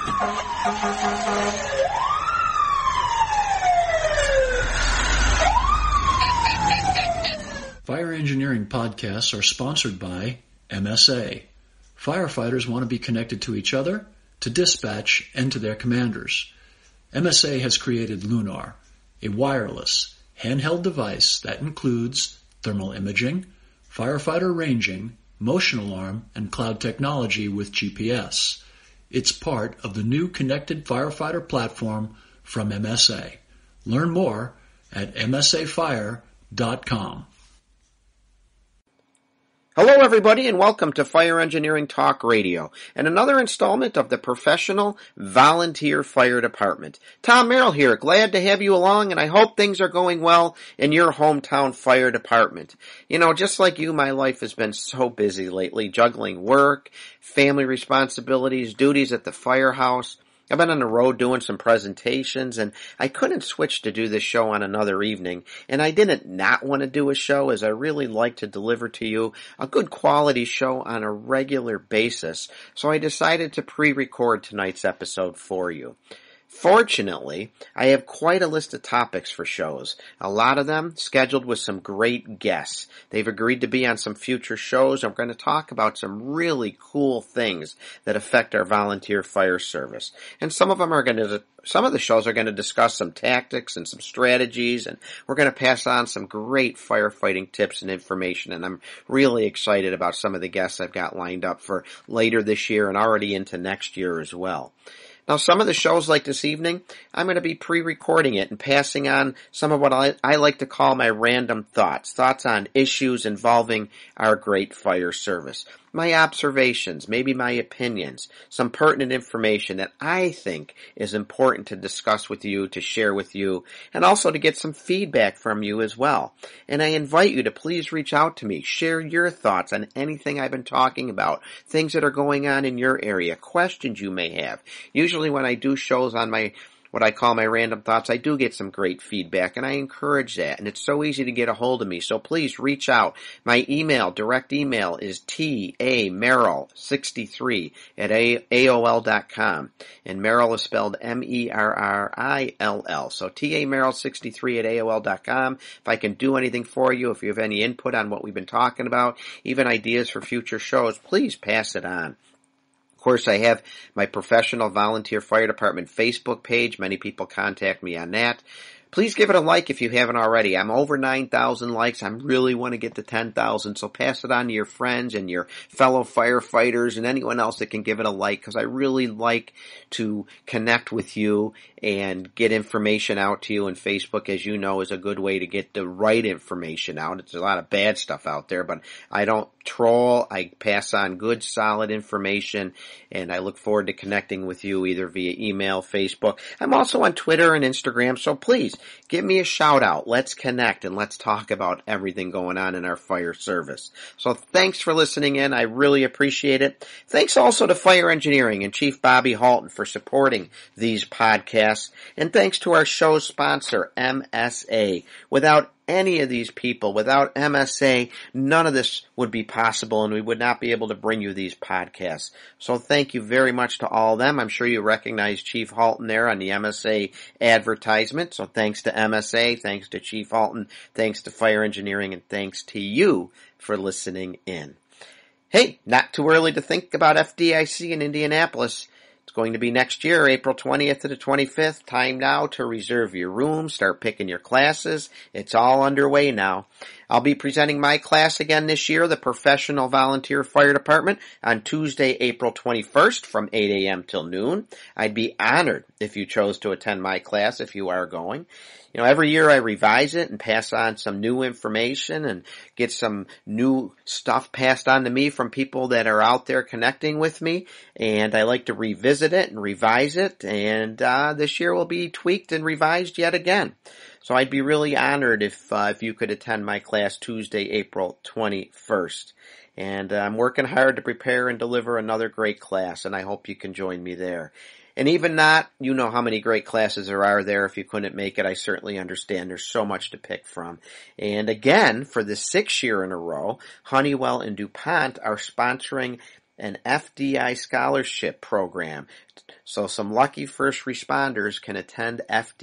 Fire engineering podcasts are sponsored by MSA. Firefighters want to be connected to each other, to dispatch, and to their commanders. MSA has created Lunar, a wireless, handheld device that includes thermal imaging, firefighter ranging, motion alarm, and cloud technology with GPS. It's part of the new Connected Firefighter platform from MSA. Learn more at msafire.com. Hello, everybody, and welcome to Fire Engineering Talk Radio and another installment of the Professional Volunteer Fire Department. Tom Merrill here. Glad to have you along, and I hope things are going well in your hometown fire department. You know, just like you, my life has been so busy lately, juggling work, family responsibilities, duties at the firehouse. I've been on the road doing some presentations, and I couldn't switch to do this show on another evening, and I didn't not want to do a show, as I really like to deliver to you a good quality show on a regular basis, so I decided to pre-record tonight's episode for you. Fortunately, I have quite a list of topics for shows, a lot of them scheduled with some great guests. They've agreed to be on some future shows, and we're going to talk about some really cool things that affect our volunteer fire service. And some of the shows are going to discuss some tactics and some strategies, and we're going to pass on some great firefighting tips and information, and I'm really excited about some of the guests I've got lined up for later this year and already into next year as well. Now, some of the shows like this evening, I'm going to be pre-recording it and passing on some of what I like to call my random thoughts on issues involving our great fire service. My observations, maybe my opinions, some pertinent information that I think is important to discuss with you, to share with you, and also to get some feedback from you as well. And I invite you to please reach out to me, share your thoughts on anything I've been talking about, things that are going on in your area, questions you may have. Usually when I do shows on what I call my random thoughts, I do get some great feedback, and I encourage that, and it's so easy to get a hold of me, so please reach out. My direct email is tamerrill63 at AOL.com, and Merrill is spelled Merrill, so tamerrill63 at AOL.com. If I can do anything for you, if you have any input on what we've been talking about, even ideas for future shows, please pass it on. Of course, I have my Professional Volunteer Fire Department Facebook page. Many people contact me on that. Please give it a like if you haven't already. I'm over 9,000 likes. I really want to get to 10,000, so pass it on to your friends and your fellow firefighters and anyone else that can give it a like, because I really like to connect with you and get information out to you. And Facebook, as you know, is a good way to get the right information out. It's a lot of bad stuff out there, but I don't troll. I pass on good, solid information, and I look forward to connecting with you either via email, Facebook. I'm also on Twitter and Instagram, so please give me a shout out. Let's connect and let's talk about everything going on in our fire service. So thanks for listening in. I really appreciate it. Thanks also to Fire Engineering and Chief Bobby Halton for supporting these podcasts. And thanks to our show sponsor, MSA. Without any of these people, without MSA, none of this would be possible, and we would not be able to bring you these podcasts. So thank you very much to all of them. I'm sure you recognize Chief Halton there on the MSA advertisement. So thanks to MSA, thanks to Chief Halton, thanks to Fire Engineering, and thanks to you for listening in. Hey, not too early to think about FDIC in Indianapolis. It's going to be next year, April 20th to the 25th. Time now to reserve your room, start picking your classes. It's all underway now. I'll be presenting my class again this year, the Professional Volunteer Fire Department, on Tuesday, April 21st from 8 a.m. till noon. I'd be honored if you chose to attend my class if you are going. You know, every year I revise it and pass on some new information and get some new stuff passed on to me from people that are out there connecting with me. And I like to revisit it and revise it. And this year will be tweaked and revised yet again. So I'd be really honored if you could attend my class Tuesday, April 21st. And I'm working hard to prepare and deliver another great class, and I hope you can join me there. And even not, you know how many great classes there are there. If you couldn't make it, I certainly understand. There's so much to pick from. And again, for the 6th year in a row, Honeywell and DuPont are sponsoring an FDI scholarship program. So some lucky first responders can attend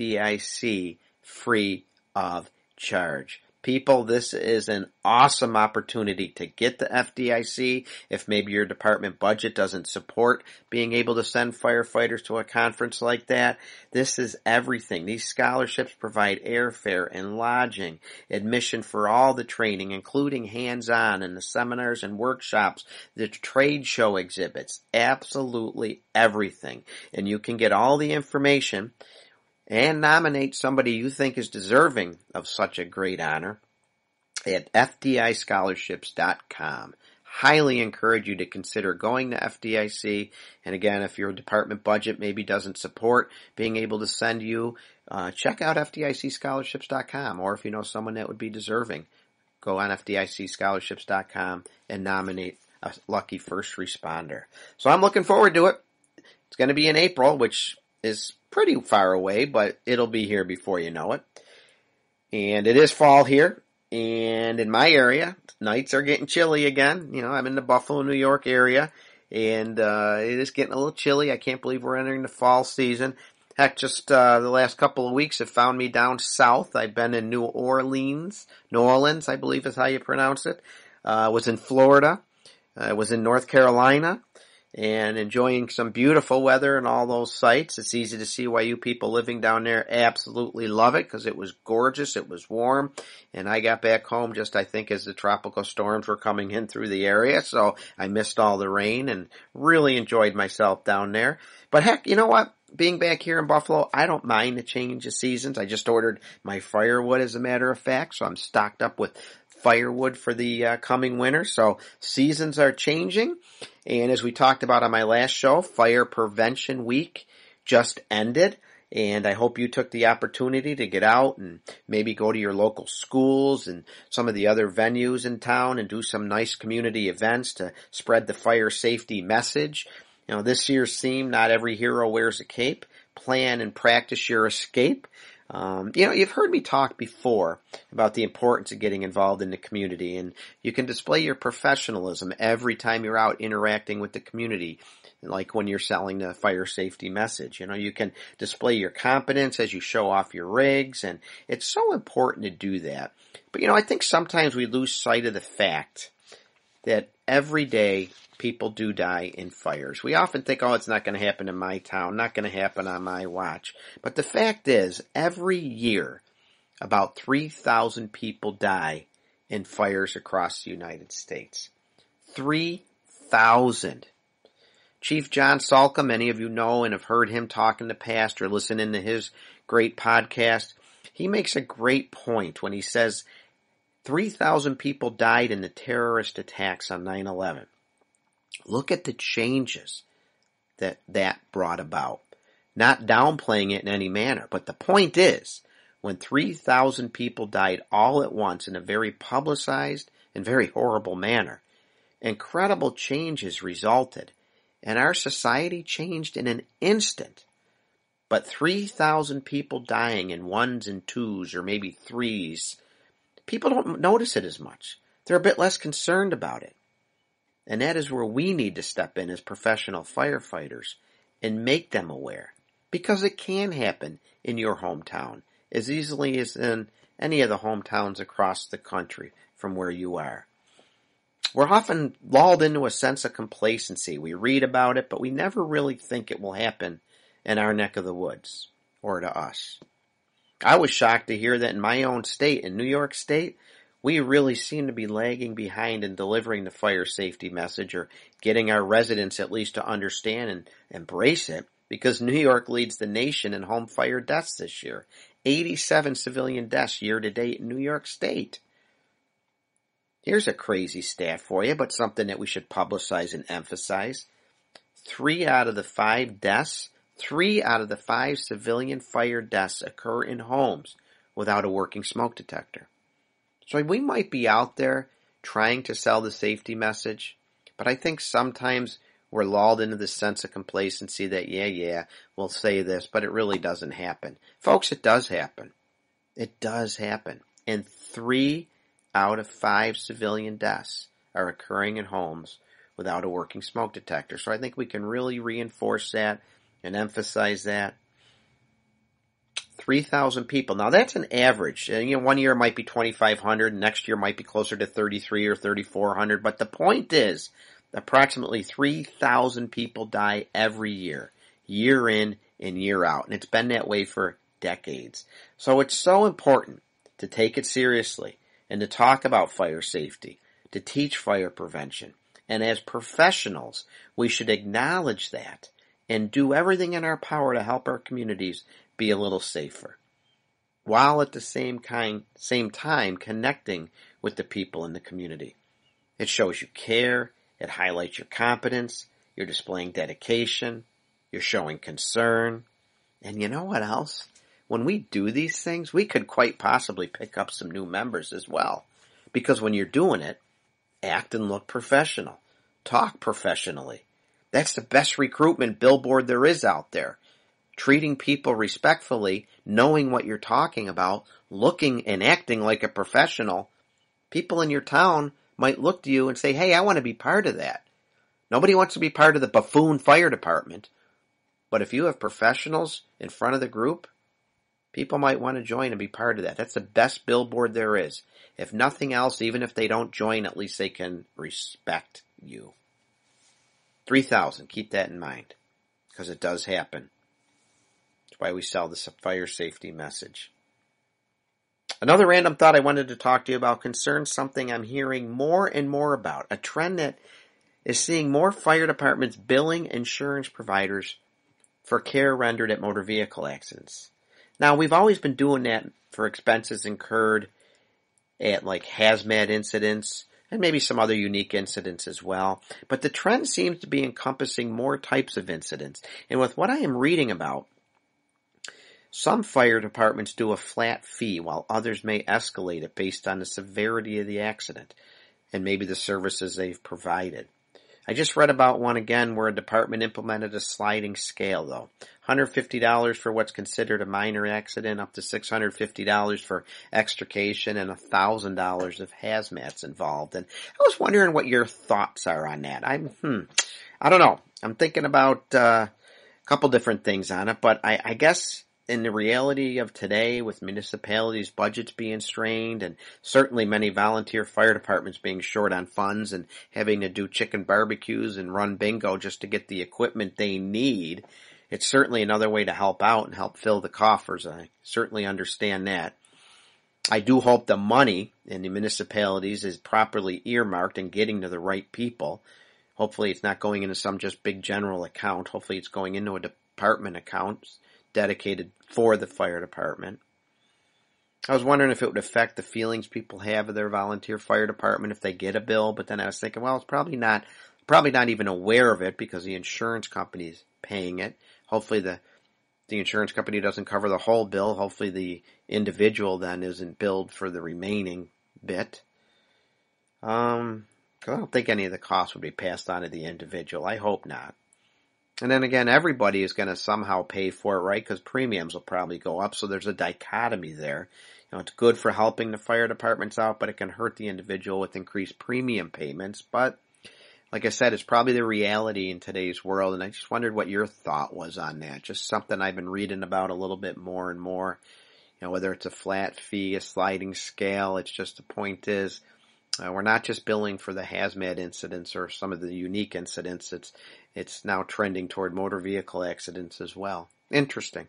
FDIC free of charge. People, this is an awesome opportunity to get the FDIC if maybe your department budget doesn't support being able to send firefighters to a conference like that. This is everything. These scholarships provide airfare and lodging, admission for all the training, including hands-on and the seminars and workshops, the trade show exhibits, absolutely everything. And you can get all the information and nominate somebody you think is deserving of such a great honor at FDIscholarships.com. Highly encourage you to consider going to FDIC. And again, if your department budget maybe doesn't support being able to send you, check out FDICscholarships.com. Or if you know someone that would be deserving, go on FDICscholarships.com and nominate a lucky first responder. So I'm looking forward to it. It's going to be in April, which is pretty far away, but it'll be here before you know it. And it is fall here, and in my area, nights are getting chilly again. You know, I'm in the Buffalo, New York area, and it is getting a little chilly. I can't believe we're entering the fall season. Heck, just the last couple of weeks have found me down south. I've been in New Orleans, I believe is how you pronounce it. Was in Florida. Was in North Carolina. And enjoying some beautiful weather and all those sights. It's easy to see why you people living down there absolutely love it, because it was gorgeous, it was warm, and I got back home just, I think, as the tropical storms were coming in through the area, so I missed all the rain and really enjoyed myself down there. But heck, you know what? Being back here in Buffalo, I don't mind the change of seasons. I just ordered my firewood, as a matter of fact, so I'm stocked up with firewood for the coming winter. So seasons are changing. And as we talked about on my last show, Fire Prevention Week just ended. And I hope you took the opportunity to get out and maybe go to your local schools and some of the other venues in town and do some nice community events to spread the fire safety message. You know, this year's theme, Not Every Hero Wears a Cape. Plan and practice your escape. You know, you've heard me talk before about the importance of getting involved in the community, and you can display your professionalism every time you're out interacting with the community, like when you're selling the fire safety message. You know, you can display your competence as you show off your rigs, and it's so important to do that. But, you know, I think sometimes we lose sight of the fact that every day people do die in fires. We often think, oh, it's not going to happen in my town, not going to happen on my watch. But the fact is, every year, about 3,000 people die in fires across the United States. 3,000. Chief John Salka, many of you know and have heard him talk in the past or listening to his great podcast. He makes a great point when he says 3,000 people died in the terrorist attacks on 9/11. Look at the changes that brought about. Not downplaying it in any manner, but the point is, when 3,000 people died all at once in a very publicized and very horrible manner, incredible changes resulted, and our society changed in an instant. But 3,000 people dying in ones and twos or maybe threes, people don't notice it as much. They're a bit less concerned about it. And that is where we need to step in as professional firefighters and make them aware. Because it can happen in your hometown as easily as in any of the hometowns across the country from where you are. We're often lulled into a sense of complacency. We read about it, but we never really think it will happen in our neck of the woods or to us. I was shocked to hear that in my own state, in New York State, we really seem to be lagging behind in delivering the fire safety message or getting our residents at least to understand and embrace it, because New York leads the nation in home fire deaths this year. 87 civilian deaths year to date in New York State. Here's a crazy stat for you, but something that we should publicize and emphasize. 3 out of the 5 civilian fire deaths occur in homes without a working smoke detector. So we might be out there trying to sell the safety message, but I think sometimes we're lulled into this sense of complacency that, yeah, we'll say this, but it really doesn't happen. Folks, it does happen. It does happen. And 3 out of 5 civilian deaths are occurring in homes without a working smoke detector. So I think we can really reinforce that and emphasize that. 3,000 people. Now that's an average. One year it might be 2,500, next year might be closer to 3,300 or 3,400. But the point is, approximately 3,000 people die every year in and year out. And it's been that way for decades. So it's so important to take it seriously and to talk about fire safety, to teach fire prevention. And as professionals, we should acknowledge that and do everything in our power to help our communities be a little safer, while at the same time connecting with the people in the community. It shows you care, it highlights your competence, you're displaying dedication, you're showing concern. And you know what else? When we do these things, we could quite possibly pick up some new members as well. Because when you're doing it, act and look professional. Talk professionally. That's the best recruitment billboard there is out there. Treating people respectfully, knowing what you're talking about, looking and acting like a professional. People in your town might look to you and say, hey, I want to be part of that. Nobody wants to be part of the buffoon fire department. But if you have professionals in front of the group, people might want to join and be part of that. That's the best billboard there is. If nothing else, even if they don't join, at least they can respect you. 3,000, keep that in mind, because it does happen. That's why we sell this fire safety message. Another random thought I wanted to talk to you about concerns something I'm hearing more and more about, a trend that is seeing more fire departments billing insurance providers for care rendered at motor vehicle accidents. Now, we've always been doing that for expenses incurred at like hazmat incidents and maybe some other unique incidents as well. But the trend seems to be encompassing more types of incidents. And with what I am reading about, some fire departments do a flat fee while others may escalate it based on the severity of the accident and maybe the services they've provided. I just read about one again where a department implemented a sliding scale though. $150 for what's considered a minor accident, up to $650 for extrication, and $1,000 if hazmat's involved. And I was wondering what your thoughts are on that. I don't know. I'm thinking about a couple different things on it, but I guess in the reality of today, with municipalities' budgets being strained and certainly many volunteer fire departments being short on funds and having to do chicken barbecues and run bingo just to get the equipment they need, it's certainly another way to help out and help fill the coffers. I certainly understand that. I do hope the money in the municipalities is properly earmarked and getting to the right people. Hopefully it's not going into some just big general account. Hopefully it's going into a department account dedicated for the fire department. I was wondering if it would affect the feelings people have of their volunteer fire department if they get a bill, but then I was thinking, well, it's probably not even aware of it because the insurance company's paying it. Hopefully the insurance company doesn't cover the whole bill. Hopefully the individual then isn't billed for the remaining bit. 'Cause I don't think any of the costs would be passed on to the individual. I hope not. And then again, everybody is going to somehow pay for it, right? Because premiums will probably go up. So there's a dichotomy there. It's good for helping the fire departments out, but it can hurt the individual with increased premium payments. But like I said, it's probably the reality in today's world. And I just wondered what your thought was on that. Just something I've been reading about a little bit more and more. Whether it's a flat fee, a sliding scale, it's just the point is, we're not just billing for the hazmat incidents or some of the unique incidents. It's now trending toward motor vehicle accidents as well. Interesting.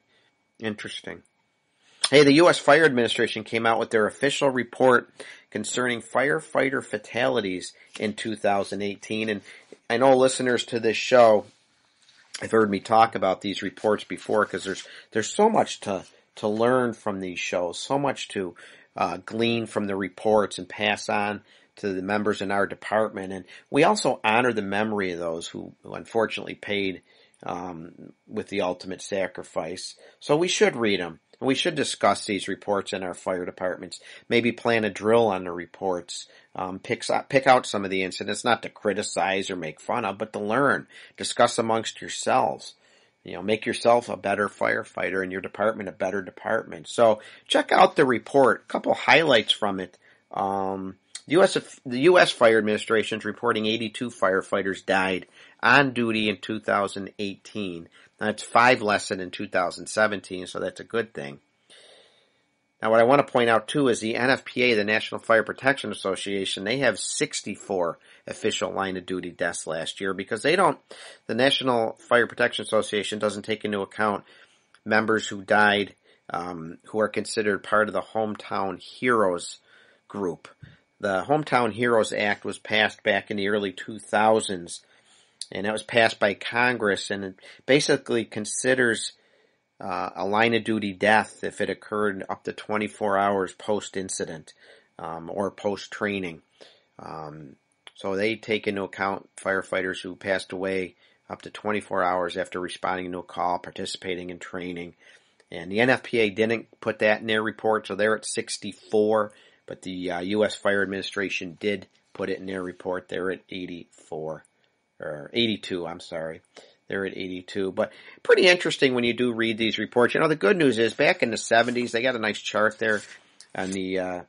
Hey, the U.S. Fire Administration came out with their official report concerning firefighter fatalities in 2018. And I know listeners to this show have heard me talk about these reports before because there's so much to learn from these shows, so much to glean from the reports and pass on to the members in our department. And we also honor the memory of those who unfortunately paid with the ultimate sacrifice. So we should read them. And we should discuss these reports in our fire departments. Maybe plan a drill on the reports. Pick out some of the incidents, not to criticize or make fun of, but to learn. Discuss amongst yourselves. Make yourself a better firefighter and your department a better department. So check out the report. A couple highlights from it. The U.S. Fire Administration is reporting 82 firefighters died on duty in 2018. That's 5 less than in 2017, so that's a good thing. Now, what I want to point out, too, is the NFPA, the National Fire Protection Association, they have 64 official line-of-duty deaths last year because the National Fire Protection Association doesn't take into account members who died who are considered part of the Hometown Heroes group. The Hometown Heroes Act was passed back in the early 2000s, and that was passed by Congress, and it basically considers a line-of-duty death if it occurred up to 24 hours post-incident or post-training. So they take into account firefighters who passed away up to 24 hours after responding to a call, participating in training. And the NFPA didn't put that in their report, so they're at 64, but the U.S. Fire Administration did put it in their report. They're at 82, I'm sorry. They're at 82. But pretty interesting when you do read these reports. You know, the good news is back in the 70s, they got a nice chart there on the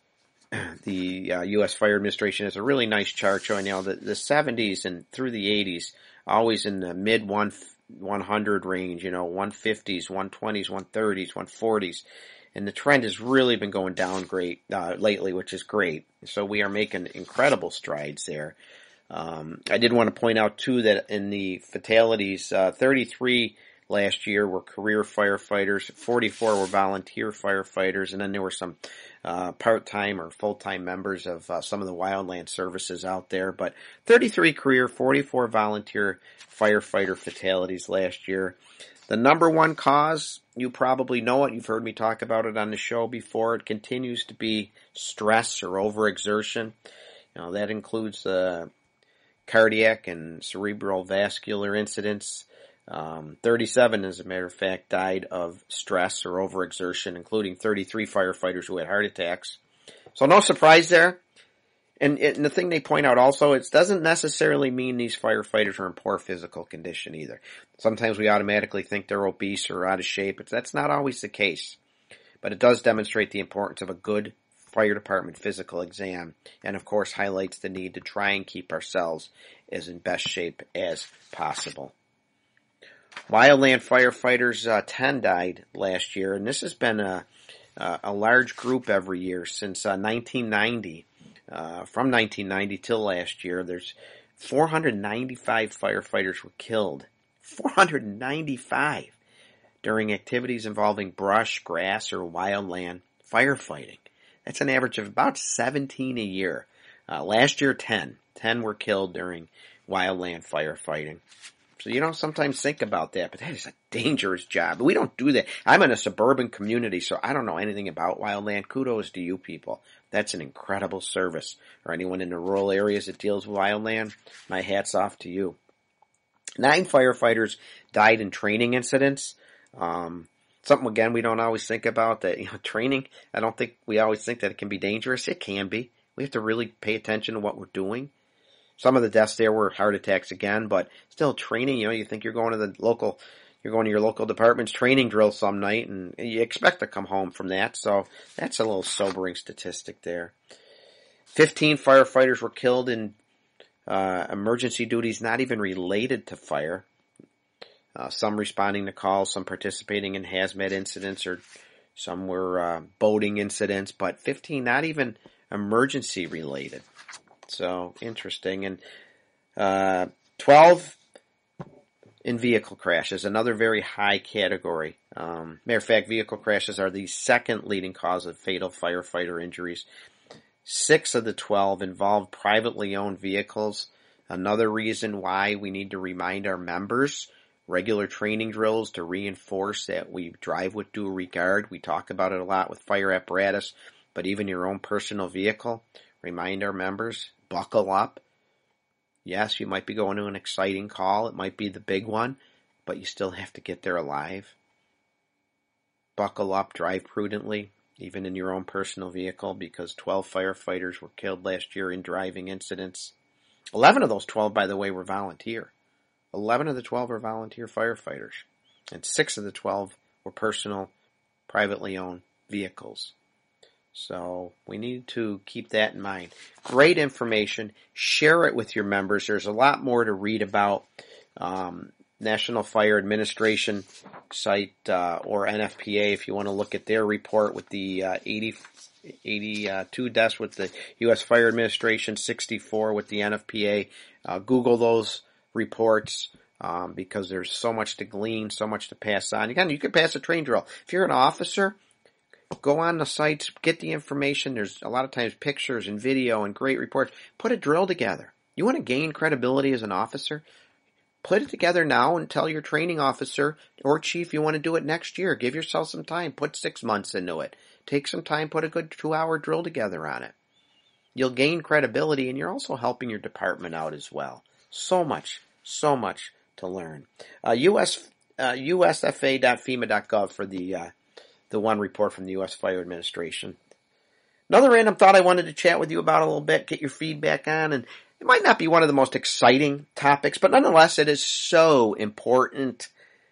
U.S. Fire Administration has a really nice chart showing, you know, the 70s and through the 80s, always in the mid 100 range, you know, 150s, 120s, 130s, 140s. And the trend has really been going down lately, which is great. So we are making incredible strides there. I did want to point out, too, that in the fatalities, 33 last year were career firefighters, 44 were volunteer firefighters, and then there were some part-time or full-time members of some of the wildland services out there. But 33 career, 44 volunteer firefighter fatalities last year. The number one cause, you probably know it. You've heard me talk about it on the show before. It continues to be stress or overexertion. You know, that includes cardiac and cerebral vascular incidents. 37, as a matter of fact, died of stress or overexertion, including 33 firefighters who had heart attacks. So no surprise there. And the thing they point out also, it doesn't necessarily mean these firefighters are in poor physical condition either. Sometimes we automatically think they're obese or out of shape. That's not always the case. But it does demonstrate the importance of a good fire department physical exam, and of course highlights the need to try and keep ourselves as in best shape as possible. Wildland firefighters, 10 died last year, and this has been a large group every year since 1990. From 1990 till last year, there's 495 firefighters were killed. 495 during activities involving brush, grass, or wildland firefighting. That's an average of about 17 a year. Last year, 10. 10 were killed during wildland firefighting. So, you know, sometimes think about that, but that is a dangerous job. We don't do that. I'm in a suburban community, so I don't know anything about wildland. Kudos to you people. That's an incredible service. Or anyone in the rural areas that deals with wildland, my hat's off to you. 9 firefighters died in training incidents. Something, again, we don't always think about that, you know, training. I don't think we always think that it can be dangerous. It can be. We have to really pay attention to what we're doing. Some of the deaths there were heart attacks again, but still training, you know, you think you're going to your local department's training drill some night and you expect to come home from that. So that's a little sobering statistic there. 15 firefighters were killed in emergency duties not even related to fire. Some responding to calls, some participating in hazmat incidents, or some were boating incidents, but 15 not even emergency related. So interesting. And 12 in vehicle crashes, another very high category. Matter of fact, vehicle crashes are the second leading cause of fatal firefighter injuries. 6 of the 12 involved privately owned vehicles. Another reason why we need to remind our members regular training drills to reinforce that we drive with due regard. We talk about it a lot with fire apparatus, but even your own personal vehicle. Remind our members, buckle up. Yes, you might be going to an exciting call. It might be the big one, but you still have to get there alive. Buckle up, drive prudently, even in your own personal vehicle, because 12 firefighters were killed last year in driving incidents. 11 of those 12, by the way, were volunteer. 11 of the 12 are volunteer firefighters, and 6 of the 12 were personal, privately owned vehicles. So we need to keep that in mind. Great information. Share it with your members. There's a lot more to read about. National Fire Administration site or NFPA if you want to look at their report with the 82 deaths with the U.S. Fire Administration, 64 with the NFPA. Google those reports because there's so much to glean, so much to pass on. Again, you can pass a train drill. If you're an officer, go on the sites, get the information. There's a lot of times pictures and video and great reports. Put a drill together. You want to gain credibility as an officer? Put it together now and tell your training officer or chief you want to do it next year. Give yourself some time. Put 6 months into it. Take some time, put a good 2-hour drill together on it. You'll gain credibility, and you're also helping your department out as well. So much to learn. USFA.FEMA.gov for the one report from the U.S. Fire Administration. Another random thought I wanted to chat with you about a little bit, get your feedback on, and it might not be one of the most exciting topics, but nonetheless it is so important.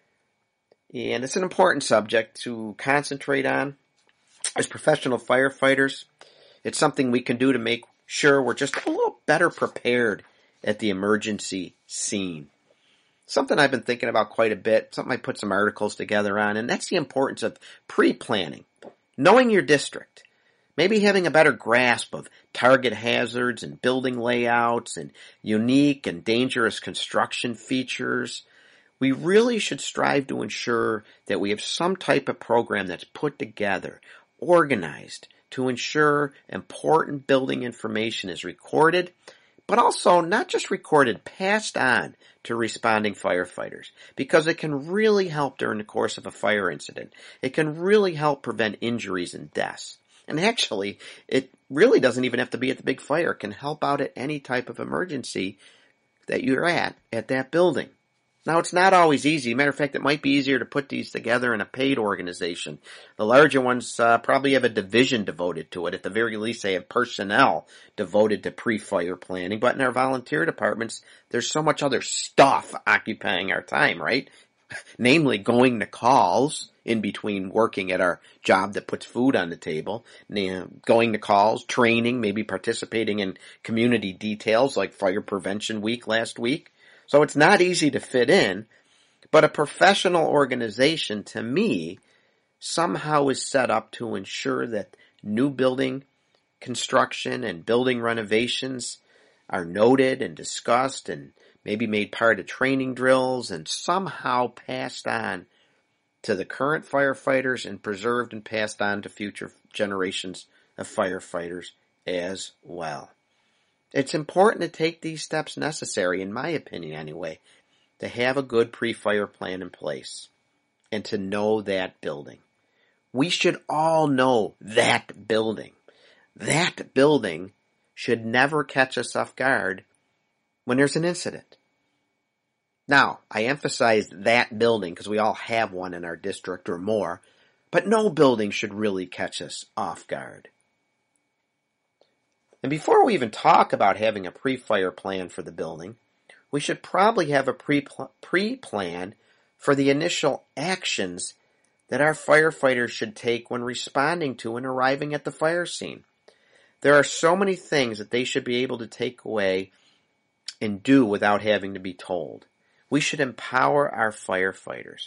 And it's an important subject to concentrate on as professional firefighters. It's something we can do to make sure we're just a little better prepared at the emergency scene. Something I've been thinking about quite a bit, something I put some articles together on, and that's the importance of pre-planning. Knowing your district. Maybe having a better grasp of target hazards and building layouts and unique and dangerous construction features. We really should strive to ensure that we have some type of program that's put together, organized, to ensure important building information is recorded, but also not just recorded, passed on to responding firefighters, because it can really help during the course of a fire incident. It can really help prevent injuries and deaths. And actually, it really doesn't even have to be at the big fire. It can help out at any type of emergency that you're at that building. Now, it's not always easy. Matter of fact, it might be easier to put these together in a paid organization. The larger ones probably have a division devoted to it. At the very least, they have personnel devoted to pre-fire planning. But in our volunteer departments, there's so much other stuff occupying our time, right? Namely, going to calls in between working at our job that puts food on the table, going to calls, training, maybe participating in community details like Fire Prevention Week last week. So it's not easy to fit in, but a professional organization, to me, somehow is set up to ensure that new building construction and building renovations are noted and discussed and maybe made part of training drills and somehow passed on to the current firefighters and preserved and passed on to future generations of firefighters as well. It's important to take these steps necessary, in my opinion anyway, to have a good pre-fire plan in place and to know that building. We should all know that building. That building should never catch us off guard when there's an incident. Now, I emphasize that building because we all have one in our district or more, but no building should really catch us off guard. And before we even talk about having a pre-fire plan for the building, we should probably have a pre-plan for the initial actions that our firefighters should take when responding to and arriving at the fire scene. There are so many things that they should be able to take away and do without having to be told. We should empower our firefighters.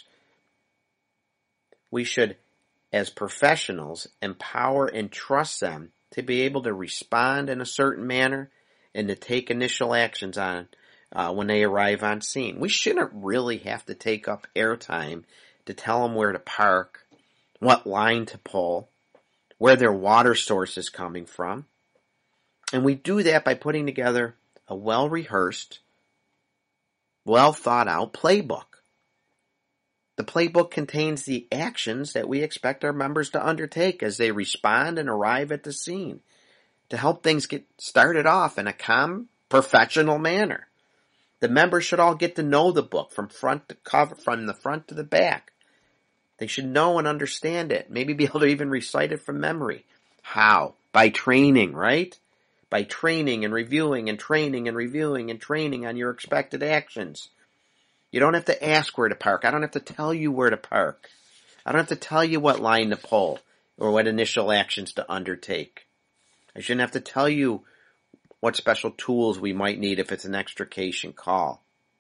We should, as professionals, empower and trust them to be able to respond in a certain manner and to take initial actions on when they arrive on scene. We shouldn't really have to take up airtime to tell them where to park, what line to pull, where their water source is coming from. And we do that by putting together a well-rehearsed, well-thought-out playbook. The playbook contains the actions that we expect our members to undertake as they respond and arrive at the scene to help things get started off in a calm, professional manner. The members should all get to know the book from front to cover, from the front to the back. They should know and understand it, maybe be able to even recite it from memory. How? By training, right? By training and reviewing and training and reviewing and training on your expected actions. You don't have to ask where to park. I don't have to tell you where to park. I don't have to tell you what line to pull. or what initial actions to undertake. I shouldn't have to tell you what special tools we might need if it's an extrication call.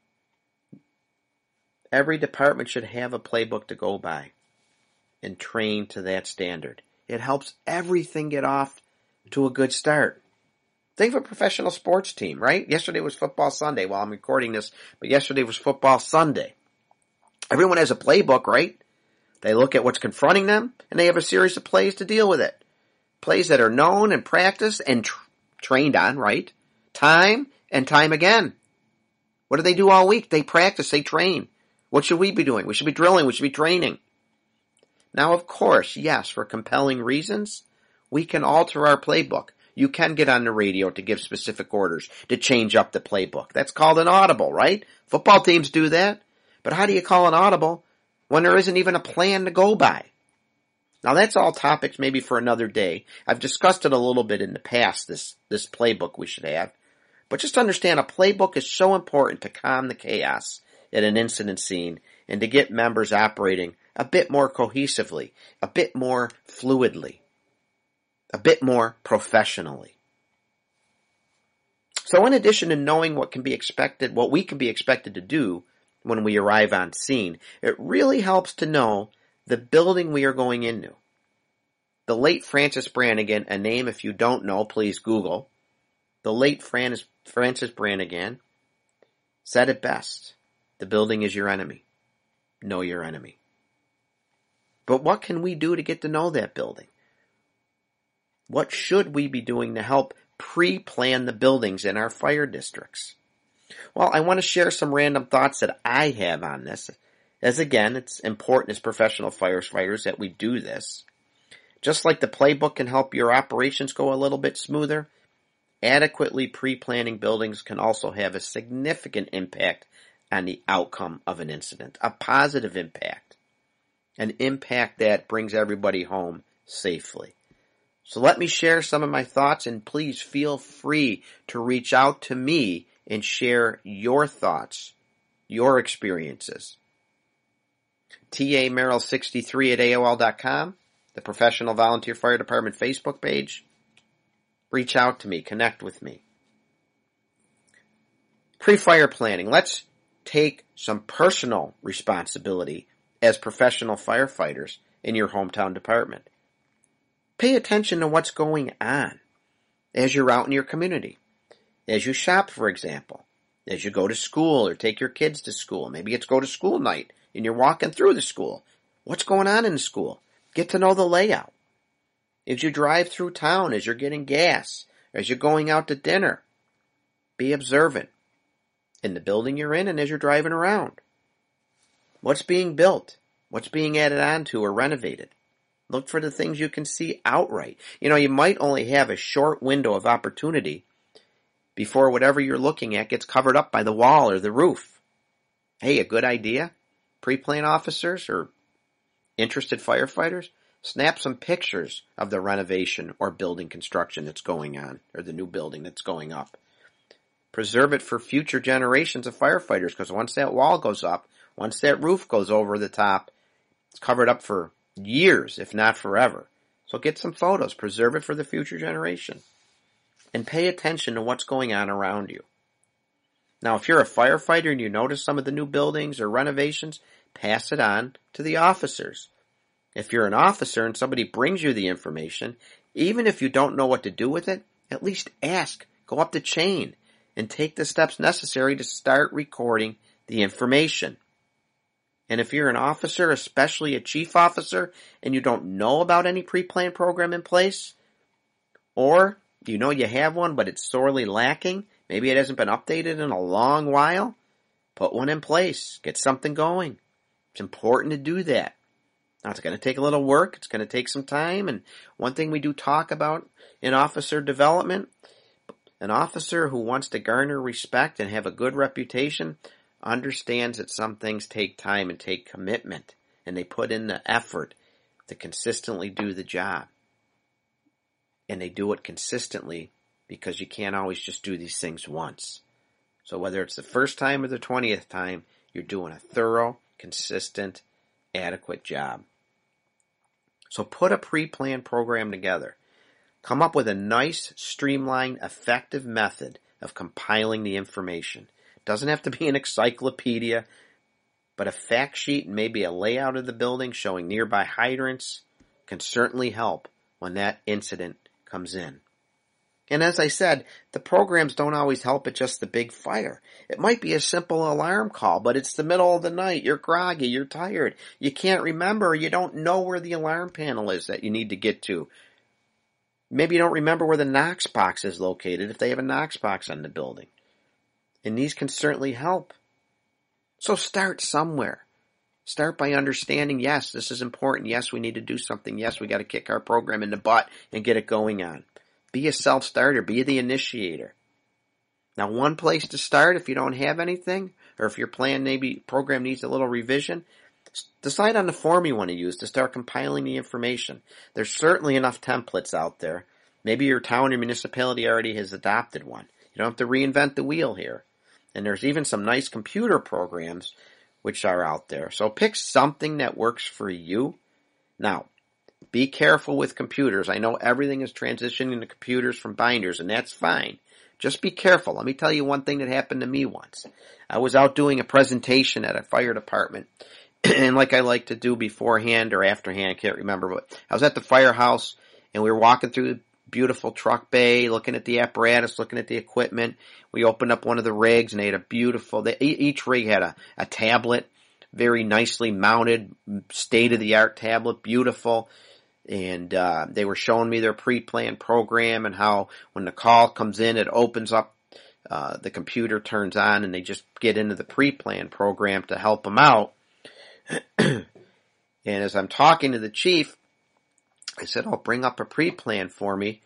Every department should have a playbook to go by and train to that standard. It helps everything get off to a good start. Think of a professional sports team, right? Yesterday was football Sunday. Well, I'm recording this, but yesterday was football Sunday. Everyone has a playbook, right? They look at what's confronting them, and they have a series of plays to deal with it. Plays that are known and practiced and trained on, right? Time and time again. What do they do all week? They practice, they train. What should we be doing? We should be drilling, we should be training. Now, of course, yes, for compelling reasons, we can alter our playbook. You can get on the radio to give specific orders, to change up the playbook. That's called an audible, right? Football teams do that. But how do you call an audible when there isn't even a plan to go by? Now, that's all topics maybe for another day. I've discussed it a little bit in the past, this playbook we should have. But just understand, a playbook is so important to calm the chaos at an incident scene and to get members operating a bit more cohesively, a bit more fluidly, a bit more professionally. So in addition to knowing what we can be expected to do when we arrive on scene, it really helps to know the building we are going into. The late Francis Brannigan, a name if you don't know, please Google. The late Francis Brannigan said it best. The building is your enemy. Know your enemy. But what can we do to get to know that building? What should we be doing to help pre-plan the buildings in our fire districts? Well, I want to share some random thoughts that I have on this. As again, it's important as professional firefighters that we do this. Just like the playbook can help your operations go a little bit smoother, adequately pre-planning buildings can also have a significant impact on the outcome of an incident. A positive impact. An impact that brings everybody home safely. So let me share some of my thoughts, and please feel free to reach out to me and share your thoughts, your experiences. TAMerrill63 at AOL.com, the Professional Volunteer Fire Department Facebook page. Reach out to me, connect with me. Pre-fire planning. Let's take some personal responsibility as professional firefighters in your hometown department. Pay attention to what's going on as you're out in your community. As you shop, for example. As you go to school or take your kids to school. Maybe it's go to school night and you're walking through the school. What's going on in the school? Get to know the layout. As you drive through town, as you're getting gas, as you're going out to dinner, be observant in the building you're in and as you're driving around. What's being built? What's being added on to or renovated? Look for the things you can see outright. You might only have a short window of opportunity before whatever you're looking at gets covered up by the wall or the roof. Hey, a good idea? Pre-plan officers or interested firefighters? Snap some pictures of the renovation or building construction that's going on, or the new building that's going up. Preserve it for future generations of firefighters, because once that wall goes up, once that roof goes over the top, it's covered up for years, if not forever. So get some photos, preserve it for the future generation, and pay attention to what's going on around you. Now, if you're a firefighter and you notice some of the new buildings or renovations, pass it on to the officers. If you're an officer and somebody brings you the information, even if you don't know what to do with it, at least ask, go up the chain, and take the steps necessary to start recording the information. And if you're an officer, especially a chief officer, and you don't know about any pre-planned program in place, or you know you have one but it's sorely lacking, maybe it hasn't been updated in a long while, put one in place, get something going. It's important to do that. Now, it's going to take a little work, it's going to take some time, and one thing we do talk about in officer development, an officer who wants to garner respect and have a good reputation understands that some things take time and take commitment, and they put in the effort to consistently do the job. And they do it consistently because you can't always just do these things once. So whether it's the first time or the 20th time, you're doing a thorough, consistent, adequate job. So put a pre-planned program together. Come up with a nice, streamlined, effective method of compiling the information. It doesn't have to be an encyclopedia, but a fact sheet and maybe a layout of the building showing nearby hydrants can certainly help when that incident comes in. And as I said, the programs don't always help at just the big fire. It might be a simple alarm call, but it's the middle of the night, you're groggy, you're tired, you can't remember, you don't know where the alarm panel is that you need to get to. Maybe you don't remember where the Knox box is located if they have a Knox box on the building. And these can certainly help. So start somewhere. Start by understanding, yes, this is important. Yes, we need to do something. Yes, we got to kick our program in the butt and get it going on. Be a self-starter. Be the initiator. Now, one place to start if you don't have anything, or if your program needs a little revision, decide on the form you want to use to start compiling the information. There's certainly enough templates out there. Maybe your town or municipality already has adopted one. You don't have to reinvent the wheel here. And there's even some nice computer programs which are out there. So pick something that works for you. Now, be careful with computers. I know everything is transitioning to computers from binders, and that's fine. Just be careful. Let me tell you one thing that happened to me once. I was out doing a presentation at a fire department, and like I like to do beforehand or afterhand, I can't remember, but I was at the firehouse, and we were walking through the beautiful truck bay, looking at the apparatus, looking at the equipment. We opened up one of the rigs, and they had a beautiful, each rig had a tablet, very nicely mounted, state-of-the-art tablet, beautiful. And they were showing me their pre-planned program and how when the call comes in, it opens up, the computer turns on, and they just get into the pre-planned program to help them out. And as I'm talking to the chief, I said, "Oh, bring up a pre-plan for me."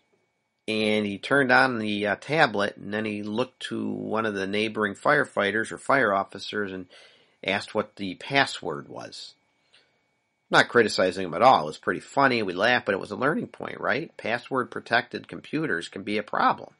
And he turned on the tablet, and then he looked to one of the neighboring firefighters or fire officers and asked what the password was. Not criticizing him at all. It was pretty funny. We laughed, but it was a learning point, right? Password-protected computers can be a problem.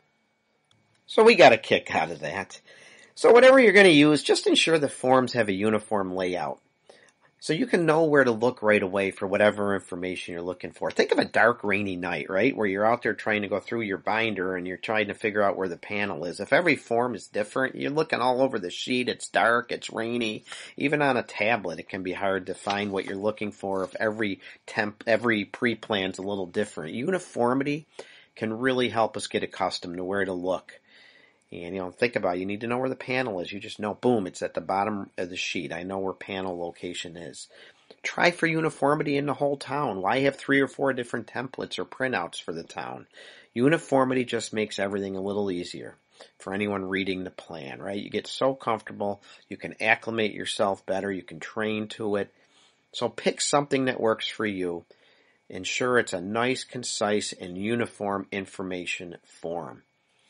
So we got a kick out of that. So whatever you're going to use, just ensure the forms have a uniform layout, so you can know where to look right away for whatever information you're looking for. Think of a dark, rainy night, right? Where you're out there trying to go through your binder and you're trying to figure out where the panel is. If every form is different, you're looking all over the sheet. It's dark, it's rainy. Even on a tablet, it can be hard to find what you're looking for if every pre-plan's a little different. Uniformity can really help us get accustomed to where to look. And, think about it. You need to know where the panel is. You just know, boom, it's at the bottom of the sheet. I know where panel location is. Try for uniformity in the whole town. Why have 3 or 4 different templates or printouts for the town? Uniformity just makes everything a little easier for anyone reading the plan, right? You get so comfortable. You can acclimate yourself better. You can train to it. So pick something that works for you. Ensure it's a nice, concise, and uniform information form.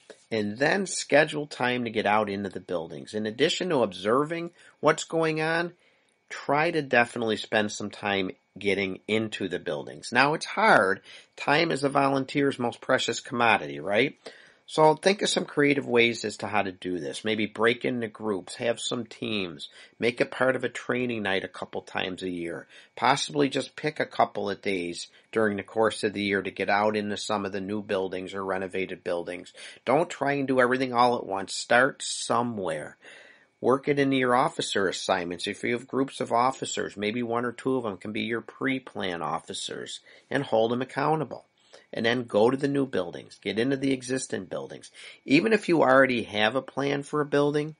And then schedule time to get out into the buildings. In addition to observing what's going on, try to definitely spend some time getting into the buildings. Now, it's hard. Time is a volunteer's most precious commodity, right? So think of some creative ways as to how to do this. Maybe break into groups, have some teams, make it part of a training night a couple times a year. Possibly just pick a couple of days during the course of the year to get out into some of the new buildings or renovated buildings. Don't try and do everything all at once. Start somewhere. Work it into your officer assignments. If you have groups of officers, maybe 1 or 2 of them can be your pre-plan officers, and hold them accountable. And then go to the new buildings. Get into the existing buildings. Even if you already have a plan for a building,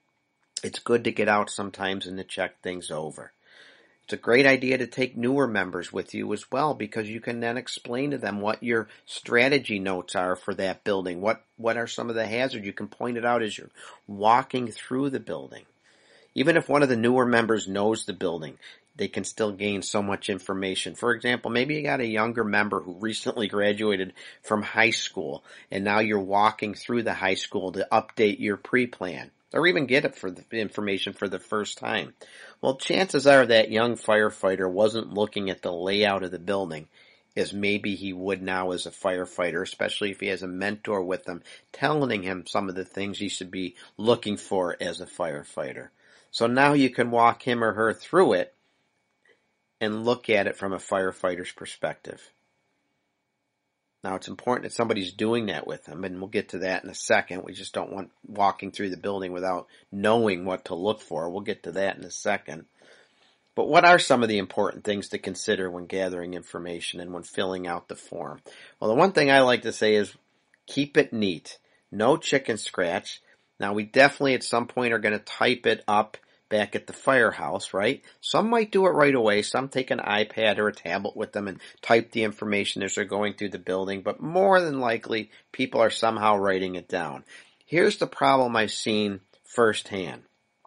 it's good to get out sometimes and to check things over. It's a great idea to take newer members with you as well, because you can then explain to them what your strategy notes are for that building. What are some of the hazards? You can point it out as you're walking through the building. Even if one of the newer members knows the building, they can still gain so much information. For example, maybe you got a younger member who recently graduated from high school, and now you're walking through the high school to update your pre-plan, or even get it for the information for the first time. Well, chances are that young firefighter wasn't looking at the layout of the building as maybe he would now as a firefighter, especially if he has a mentor with him telling him some of the things he should be looking for as a firefighter. So now you can walk him or her through it and look at it from a firefighter's perspective. Now, it's important that somebody's doing that with them, and we'll get to that in a second. We just don't want walking through the building without knowing what to look for. We'll get to that in a second. But what are some of the important things to consider when gathering information and when filling out the form? Well, the one thing I like to say is keep it neat. No chicken scratch. Now, we definitely at some point are going to type it up back at the firehouse, right? Some might do it right away. Some take an iPad or a tablet with them and type the information as they're going through the building. But more than likely, people are somehow writing it down. Here's the problem I've seen firsthand.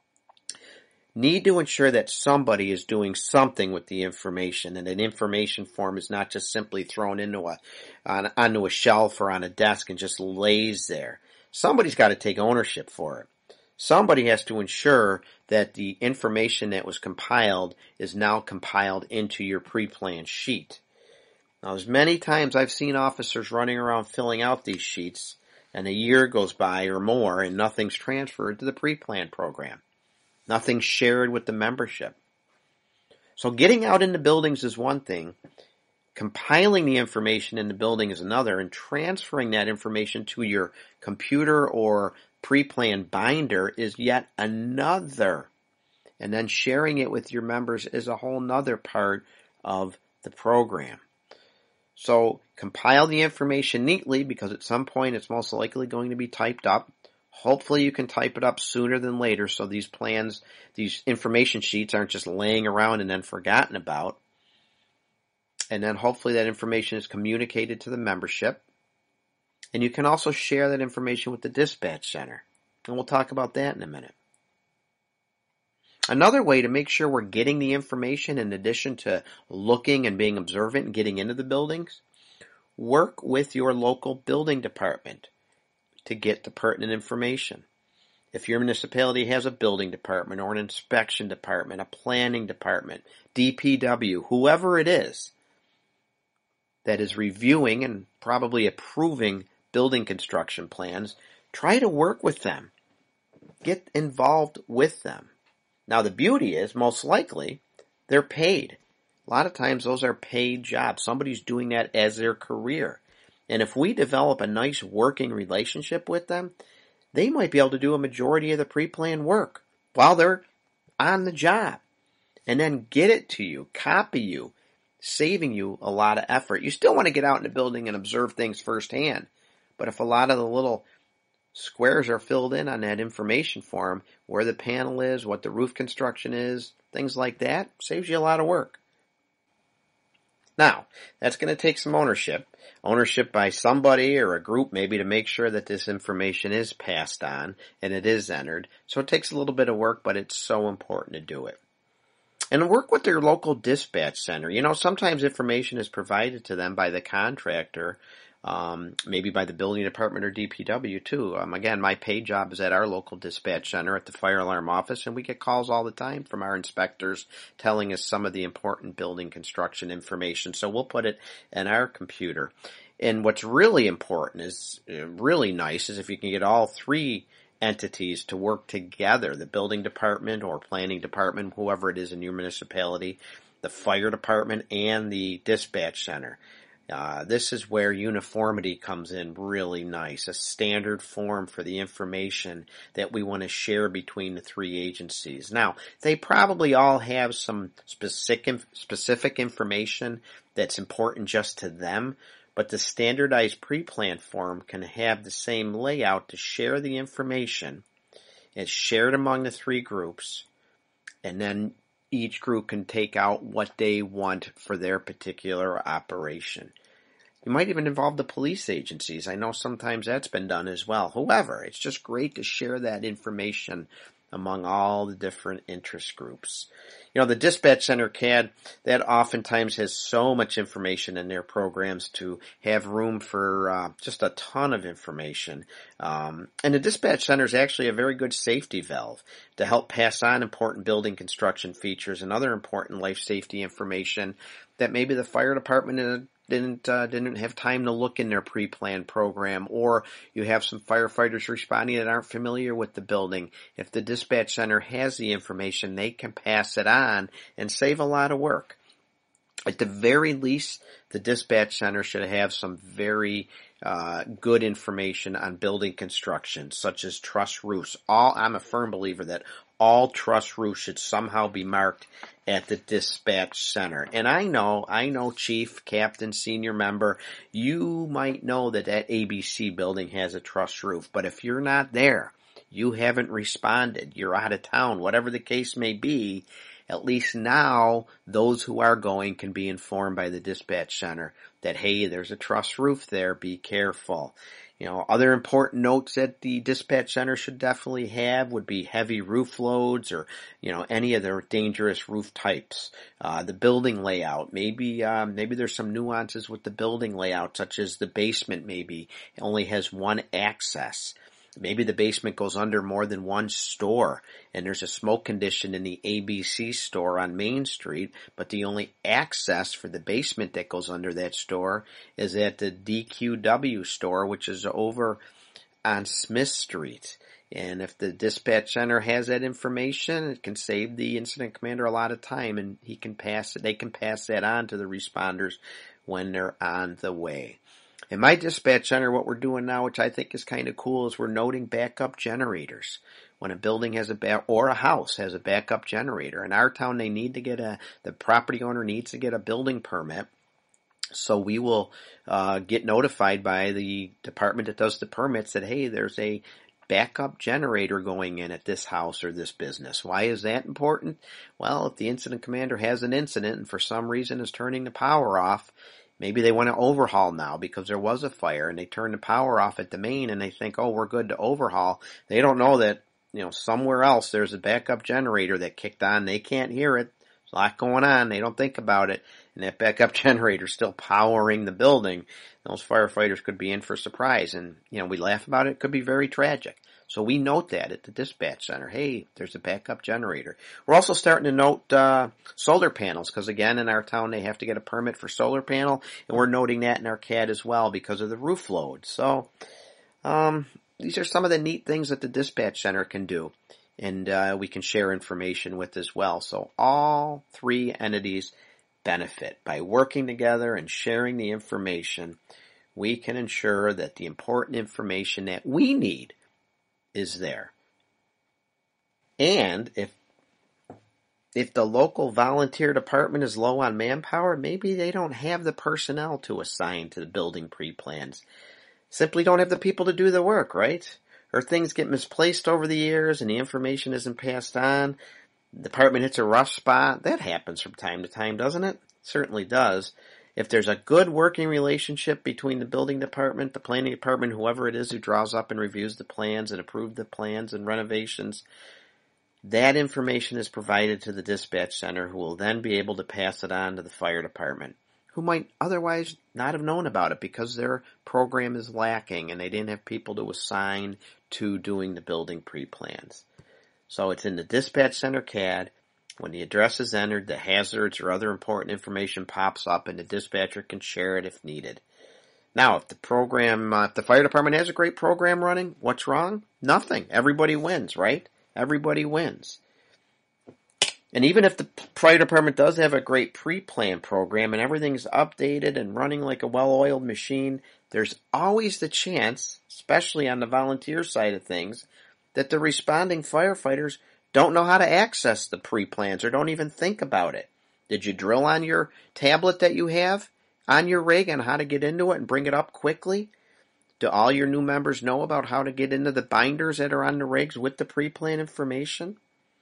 Need to ensure that somebody is doing something with the information, and an information form is not just simply thrown into onto a shelf or on a desk and just lays there. Somebody's got to take ownership for it. Somebody has to ensure that the information that was compiled is now compiled into your pre-planned sheet. Now, as many times I've seen officers running around filling out these sheets, and a year goes by or more, and nothing's transferred to the pre-planned program. Nothing's shared with the membership. So getting out into buildings is one thing. Compiling the information in the building is another, and transferring that information to your computer or pre-planned binder is yet another. And then sharing it with your members is a whole nother part of the program. So compile the information neatly, because at some point it's most likely going to be typed up. Hopefully you can type it up sooner than later, so these plans, these information sheets aren't just laying around and then forgotten about. And then hopefully that information is communicated to the membership. And you can also share that information with the dispatch center. And we'll talk about that in a minute. Another way to make sure we're getting the information, in addition to looking and being observant and getting into the buildings, work with your local building department to get the pertinent information. If your municipality has a building department or an inspection department, a planning department, DPW, whoever it is that is reviewing and probably approving building construction plans, try to work with them. Get involved with them. Now, the beauty is, most likely, they're paid. A lot of times those are paid jobs. Somebody's doing that as their career. And if we develop a nice working relationship with them, they might be able to do a majority of the pre-planned work while they're on the job, and then get it to you, copy you, saving you a lot of effort. You still want to get out in the building and observe things firsthand, but if a lot of the little squares are filled in on that information form, where the panel is, what the roof construction is, things like that, saves you a lot of work. Now, that's going to take some ownership by somebody or a group maybe, to make sure that this information is passed on and it is entered. So it takes a little bit of work, but it's so important to do it. And work with their local dispatch center. You know, sometimes information is provided to them by the contractor, maybe by the building department or DPW too. Again, my paid job is at our local dispatch center at the fire alarm office, and we get calls all the time from our inspectors telling us some of the important building construction information. So we'll put it in our computer. And what's really important is, really nice, is if you can get all three entities to work together, the building department or planning department, whoever it is in your municipality, the fire department, and the dispatch center. This is where uniformity comes in really nice, a standard form for the information that we want to share between the three agencies. Now, they probably all have some specific information that's important just to them, but the standardized pre-planned form can have the same layout to share the information. It's shared among the three groups, and then each group can take out what they want for their particular operation. You might even involve the police agencies. I know sometimes that's been done as well. However, it's just great to share that information among all the different interest groups. You know, the dispatch center CAD, that oftentimes has so much information in their programs to have room for just a ton of information. And the dispatch center is actually a very good safety valve to help pass on important building construction features and other important life safety information that maybe the fire department didn't have time to look in their pre-planned program, or you have some firefighters responding that aren't familiar with the building. If the dispatch center has the information, they can pass it on and save a lot of work. At the very least, the dispatch center should have some very good information on building construction, such as truss roofs. I'm a firm believer that all truss roofs should somehow be marked at the dispatch center. And I know, chief, captain, senior member, you might know that ABC building has a truss roof, but if you're not there, you haven't responded, you're out of town, whatever the case may be, at least now those who are going can be informed by the dispatch center that, hey, there's a truss roof there, be careful. Other important notes that the dispatch center should definitely have would be heavy roof loads or, any of their dangerous roof types. The building layout, maybe there's some nuances with the building layout, such as the basement maybe only has one access. Maybe the basement goes under more than one store, and there's a smoke condition in the ABC store on Main Street, but the only access for the basement that goes under that store is at the DQW store, which is over on Smith Street. And if the dispatch center has that information, it can save the incident commander a lot of time, and they can pass that on to the responders when they're on the way. In my dispatch center, what we're doing now, which I think is kind of cool, is we're noting backup generators. When a building has or a house has a backup generator. In our town, the property owner needs to get a building permit. So we will get notified by the department that does the permits that, hey, there's a backup generator going in at this house or this business. Why is that important? Well, if the incident commander has an incident and for some reason is turning the power off, maybe they want to overhaul now because there was a fire and they turn the power off at the main and they think, oh, we're good to overhaul. They don't know that, somewhere else there's a backup generator that kicked on. They can't hear it. There's a lot going on. They don't think about it. And that backup generator is still powering the building. Those firefighters could be in for a surprise. And, we laugh about it. It could be very tragic. So we note that at the dispatch center. Hey, there's a backup generator. We're also starting to note solar panels because, again, in our town they have to get a permit for solar panel, and we're noting that in our CAD as well because of the roof load. So these are some of the neat things that the dispatch center can do, and we can share information with as well. So all three entities benefit. By working together and sharing the information, we can ensure that the important information that we need is there. And if the local volunteer department is low on manpower, maybe they don't have the personnel to assign to the building pre-plans. Simply don't have the people to do the work, right? Or things get misplaced over the years and the information isn't passed on. The department hits a rough spot. That happens from time to time, doesn't it? Certainly does. If there's a good working relationship between the building department, the planning department, whoever it is who draws up and reviews the plans and approves the plans and renovations, that information is provided to the dispatch center, who will then be able to pass it on to the fire department, who might otherwise not have known about it because their program is lacking and they didn't have people to assign to doing the building pre-plans. So it's in the dispatch center CAD. When the address is entered, the hazards or other important information pops up and the dispatcher can share it if needed. Now, if the fire department has a great program running, what's wrong? Nothing. Everybody wins, right? Everybody wins. And even if the fire department does have a great pre-planned program and everything's updated and running like a well-oiled machine, there's always the chance, especially on the volunteer side of things, that the responding firefighters don't know how to access the pre-plans or don't even think about it. Did you drill on your tablet that you have on your rig on how to get into it and bring it up quickly? Do all your new members know about how to get into the binders that are on the rigs with the pre-plan information?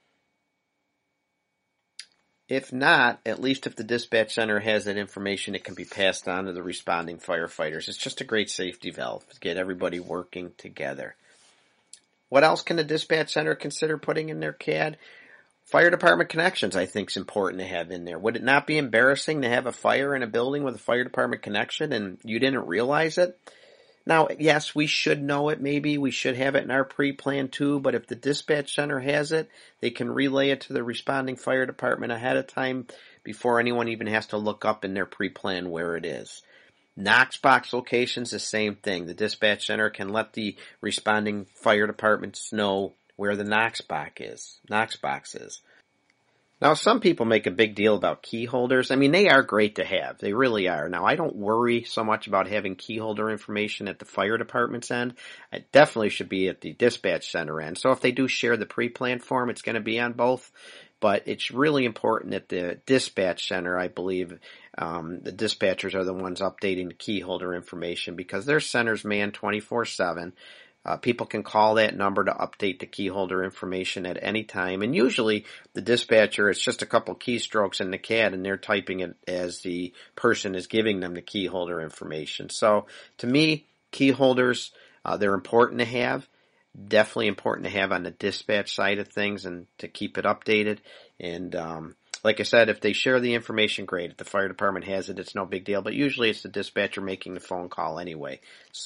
If not, at least if the dispatch center has that information, it can be passed on to the responding firefighters. It's just a great safety valve to get everybody working together. What else can the dispatch center consider putting in their CAD? Fire department connections, I think, is important to have in there. Would it not be embarrassing to have a fire in a building with a fire department connection and you didn't realize it? Now, yes, we should know it. Maybe we should have it in our pre-plan too, but if the dispatch center has it, they can relay it to the responding fire department ahead of time before anyone even has to look up in their pre-plan where it is. Knox box locations, the same thing. The dispatch center can let the responding fire departments know where the Knox box is. Now, some people make a big deal about key holders. I mean, they are great to have. They really are. Now, I don't worry so much about having key holder information at the fire department's end. It definitely should be at the dispatch center end. So if they do share the pre-planned form, it's going to be on both. But it's really important at the dispatch center, I believe, the dispatchers are the ones updating the key holder information because their center's manned 24/7. People can call that number to update the key holder information at any time. And usually the dispatcher, it's just a couple keystrokes in the CAD and they're typing it as the person is giving them the key holder information. So to me, key holders, they're important to have. Definitely important to have on the dispatch side of things and to keep it updated. And like I said, if they share the information, great. If the fire department has it, it's no big deal. But usually it's the dispatcher making the phone call anyway.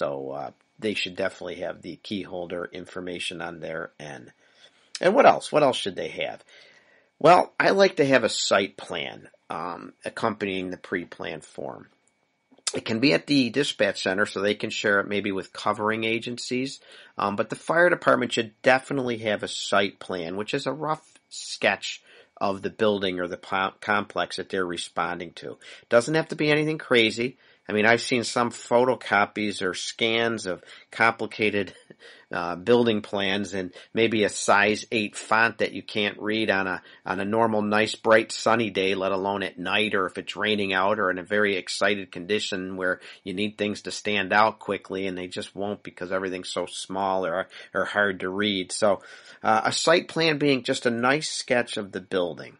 So they should definitely have the key holder information on their end. And what else? What else should they have? Well, I like to have a site plan accompanying the pre-planned form. It can be at the dispatch center so they can share it maybe with covering agencies. But the fire department should definitely have a site plan, which is a rough sketch of the building or the complex that they're responding to. Doesn't have to be anything crazy. I mean, I've seen some photocopies or scans of complicated building plans and maybe a size 8 font that you can't read on a normal, nice, bright, sunny day, let alone at night or if it's raining out or in a very excited condition where you need things to stand out quickly and they just won't because everything's so small or hard to read. So a site plan being just a nice sketch of the building.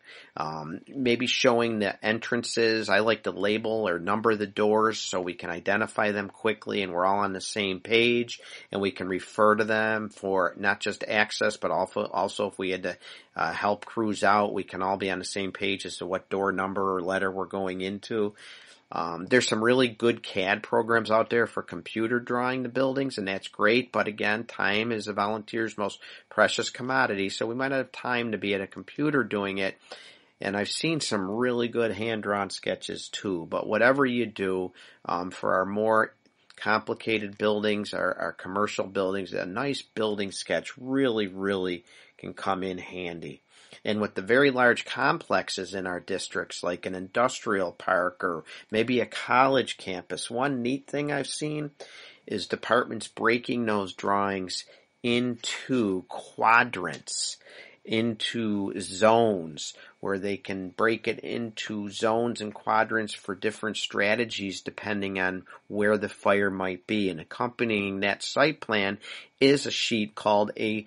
Maybe showing the entrances. I like to label or number the doors so we can identify them quickly and we're all on the same page and we can refer to them for not just access but also if we had to help crews out, we can all be on the same page as to what door number or letter we're going into. There's some really good CAD programs out there for computer drawing the buildings, and that's great. But again, time is a volunteer's most precious commodity, so we might not have time to be at a computer doing it. And I've seen some really good hand-drawn sketches too. But whatever you do, for our more complicated buildings, our commercial buildings, a nice building sketch really, really can come in handy. And with the very large complexes in our districts, like an industrial park or maybe a college campus, one neat thing I've seen is departments breaking those drawings into quadrants, into zones, where they can break it into zones and quadrants for different strategies depending on where the fire might be. And accompanying that site plan is a sheet called a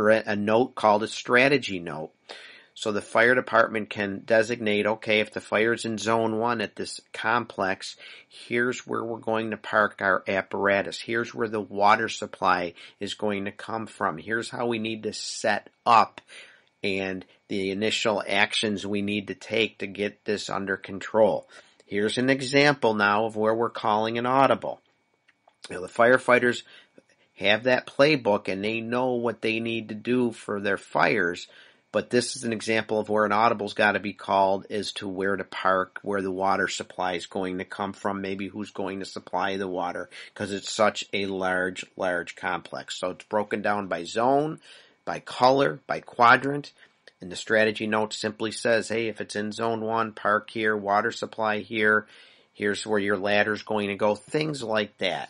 note called a strategy note. So the fire department can designate, okay, if the fire's in zone 1 at this complex, here's where we're going to park our apparatus. Here's where the water supply is going to come from. Here's how we need to set up and the initial actions we need to take to get this under control. Here's an example now of where we're calling an audible. Now, the firefighters have that playbook and they know what they need to do for their fires. But this is an example of where an audible's got to be called as to where to park, where the water supply is going to come from, maybe who's going to supply the water, because it's such a large, large complex. So it's broken down by zone, by color, by quadrant, and the strategy note simply says, hey, if it's in zone 1, park here, water supply here, here's where your ladder's going to go, things like that.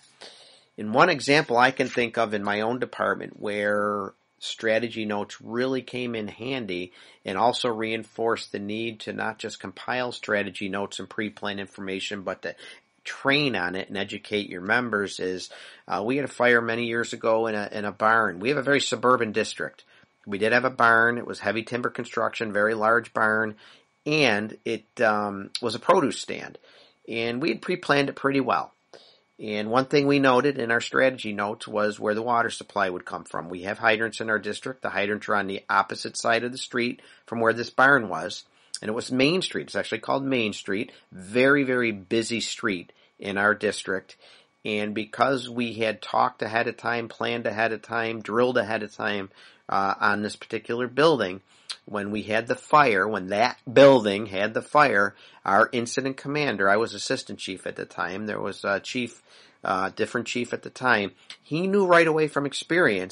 In one example I can think of in my own department where strategy notes really came in handy and also reinforced the need to not just compile strategy notes and pre-plan information, but to train on it and educate your members is, we had a fire many years ago in a barn. We have a very suburban district. We did have a barn. It was heavy timber construction, very large barn, and it was a produce stand. And we had pre-planned it pretty well. And one thing we noted in our strategy notes was where the water supply would come from. We have hydrants in our district. The hydrants are on the opposite side of the street from where this barn was. And it was Main Street. It's actually called Main Street. Very, very busy street in our district. And because we had talked ahead of time, planned ahead of time, drilled ahead of time on this particular building, when we had the fire, when that building had the fire, our incident commander, I was assistant chief at the time, there was a chief, different chief at the time, he knew right away from experience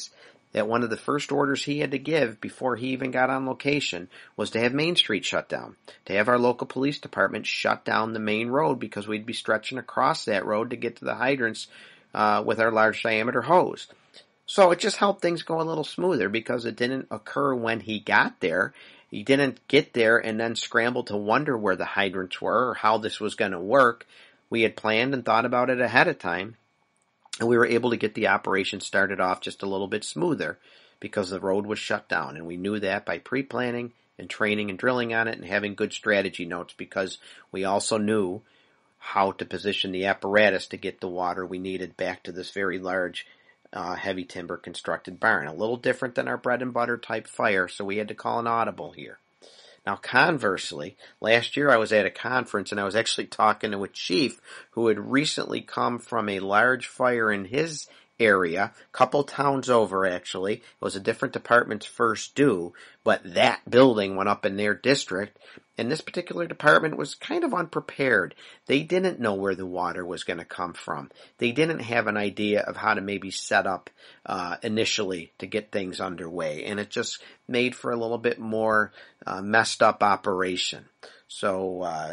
that one of the first orders he had to give before he even got on location was to have Main Street shut down, to have our local police department shut down the main road because we'd be stretching across that road to get to the hydrants with our large diameter hose. So it just helped things go a little smoother because it didn't occur when he got there. He didn't get there and then scramble to wonder where the hydrants were or how this was going to work. We had planned and thought about it ahead of time, and we were able to get the operation started off just a little bit smoother because the road was shut down. And we knew that by pre-planning and training and drilling on it and having good strategy notes, because we also knew how to position the apparatus to get the water we needed back to this very large heavy timber constructed barn. A little different than our bread and butter type fire, so we had to call an audible here. Now, conversely, last year I was at a conference and I was actually talking to a chief who had recently come from a large fire in his area, a couple towns over actually. It was a different department's first due, but that building went up in their district, and this particular department was kind of unprepared. They didn't know where the water was going to come from. They didn't have an idea of how to maybe set up initially to get things underway, and it just made for a little bit more messed up operation. So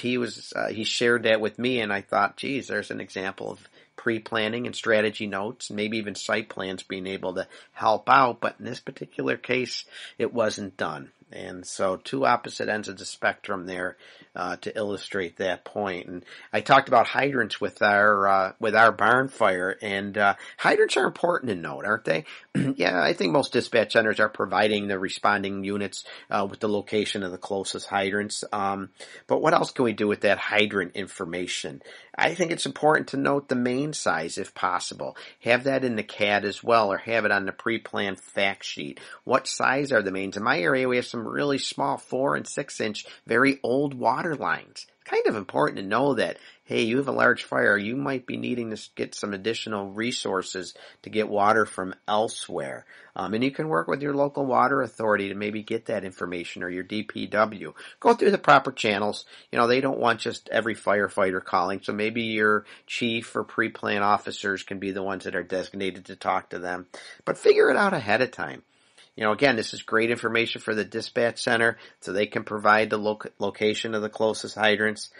he shared that with me, and I thought, geez, there's an example of pre-planning and strategy notes, and maybe even site plans being able to help out. But in this particular case, it wasn't done. And so two opposite ends of the spectrum there to illustrate that point. And I talked about hydrants with our barn fire, and hydrants are important to note, aren't they? Yeah, I think most dispatch centers are providing the responding units with the location of the closest hydrants. But what else can we do with that hydrant information? I think it's important to note the main size if possible. Have that in the CAD as well, or have it on the pre-planned fact sheet. What size are the mains? In my area, we have some really small 4 and 6 inch, very old water lines. It's kind of important to know that, hey, you have a large fire, you might be needing to get some additional resources to get water from elsewhere. And you can work with your local water authority to maybe get that information, or your DPW. Go through the proper channels. You know, they don't want just every firefighter calling, so maybe your chief or pre-plan officers can be the ones that are designated to talk to them. But figure it out ahead of time. You know, again, this is great information for the dispatch center, so they can provide the location of the closest hydrants.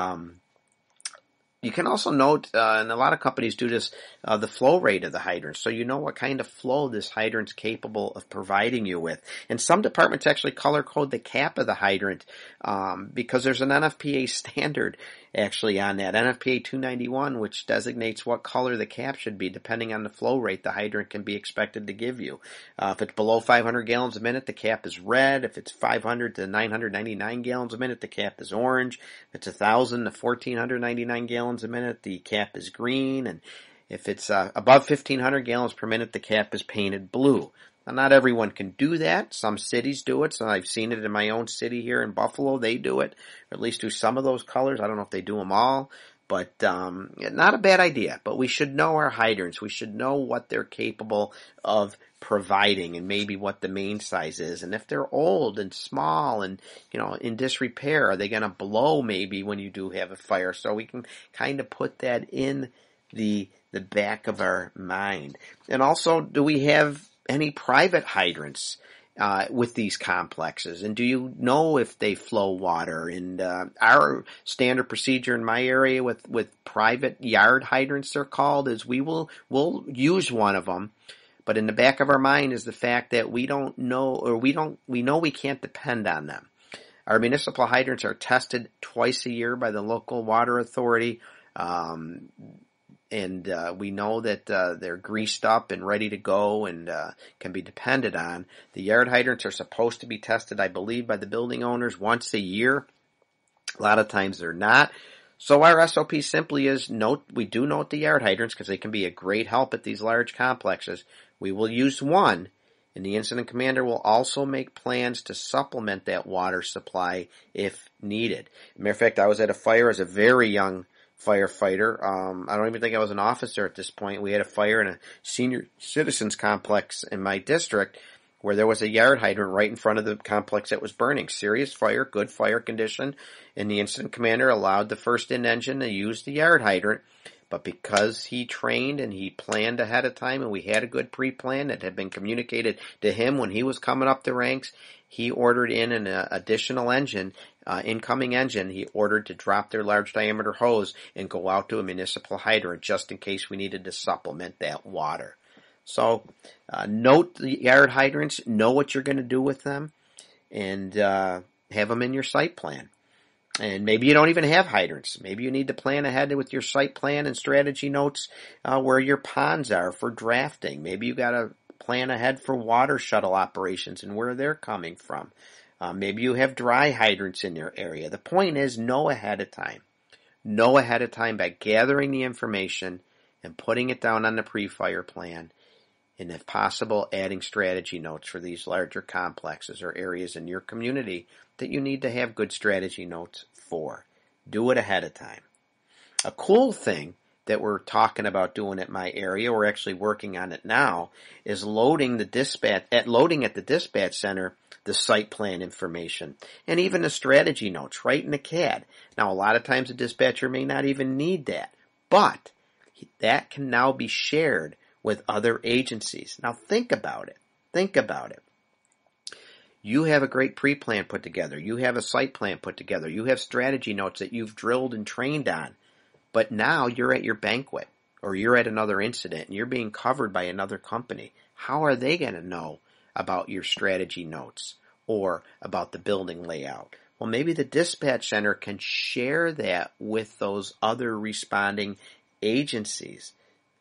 You can also note, and a lot of companies do this, the flow rate of the hydrant, so you know what kind of flow this hydrant's capable of providing you with. And some departments actually color code the cap of the hydrant, because there's an NFPA standard actually on that, NFPA 291, which designates what color the cap should be depending on the flow rate the hydrant can be expected to give you. If it's below 500 gallons a minute, the cap is red. If it's 500 to 999 gallons a minute, the cap is orange. If it's 1,000 to 1,499 gallons a minute, the cap is green. And if it's above 1,500 gallons per minute, the cap is painted blue. Now, not everyone can do that. Some cities do it. So I've seen it in my own city here in Buffalo. They do it, or at least do some of those colors. I don't know if they do them all, but not a bad idea. But we should know our hydrants. We should know what they're capable of providing, and maybe what the main size is. And if they're old and small and, you know, in disrepair, are they going to blow maybe when you do have a fire? So we can kind of put that in the back of our mind. And also, do we have any private hydrants with these complexes? And do you know if they flow water? And our standard procedure in my area with private yard hydrants, they're called, is we'll use one of them. But in the back of our mind is the fact that we don't know, or we know we can't depend on them. Our municipal hydrants are tested twice a year by the local water authority. And we know that they're greased up and ready to go and can be depended on. The yard hydrants are supposed to be tested, I believe, by the building owners once a year. A lot of times they're not. So our SOP simply is we do note the yard hydrants because they can be a great help at these large complexes. We will use one, and the incident commander will also make plans to supplement that water supply if needed. Matter of fact, I was at a fire as a very young firefighter. I don't even think I was an officer at this point. We had a fire in a senior citizens complex in my district where there was a yard hydrant right in front of the complex that was burning. Serious fire, good fire condition, and the incident commander allowed the first in engine to use the yard hydrant. But because he trained and he planned ahead of time and we had a good pre-plan that had been communicated to him when he was coming up the ranks, he ordered in an additional engine, incoming engine. He ordered to drop their large diameter hose and go out to a municipal hydrant just in case we needed to supplement that water. So note the yard hydrants, know what you're going to do with them, and have them in your site plan. And maybe you don't even have hydrants. Maybe you need to plan ahead with your site plan and strategy notes where your ponds are for drafting. Maybe you got to plan ahead for water shuttle operations and where they're coming from. Maybe you have dry hydrants in your area. The point is, know ahead of time. Know ahead of time by gathering the information and putting it down on the pre-fire plan. And if possible, adding strategy notes for these larger complexes or areas in your community that you need to have good strategy notes for. Do it ahead of time. A cool thing that we're talking about doing at my area, we're actually working on it now, is loading at the dispatch center the site plan information and even the strategy notes right in the CAD. Now, a lot of times a dispatcher may not even need that, but that can now be shared with other agencies. Now think about it. Think about it. You have a great pre-plan put together. You have a site plan put together. You have strategy notes that you've drilled and trained on. But now you're at your banquet or you're at another incident and you're being covered by another company. How are they going to know about your strategy notes or about the building layout? Well, maybe the dispatch center can share that with those other responding agencies.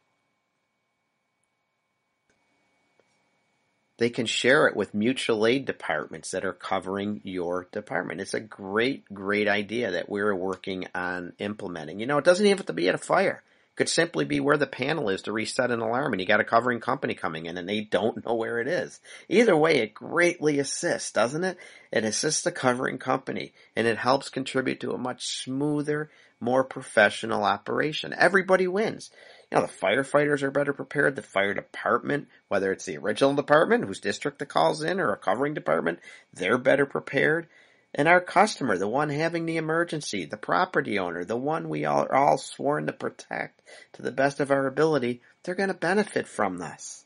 They can share it with mutual aid departments that are covering your department. It's a great, great idea that we're working on implementing. It doesn't even have to be at a fire. It could simply be where the panel is to reset an alarm and you got a covering company coming in and they don't know where it is. Either way, it greatly assists, doesn't it? It assists the covering company and it helps contribute to a much smoother, more professional operation. Everybody wins. The firefighters are better prepared. The fire department, whether it's the original department whose district the call's in or a covering department, they're better prepared. And our customer, the one having the emergency, the property owner, the one we are all sworn to protect to the best of our ability, they're going to benefit from this.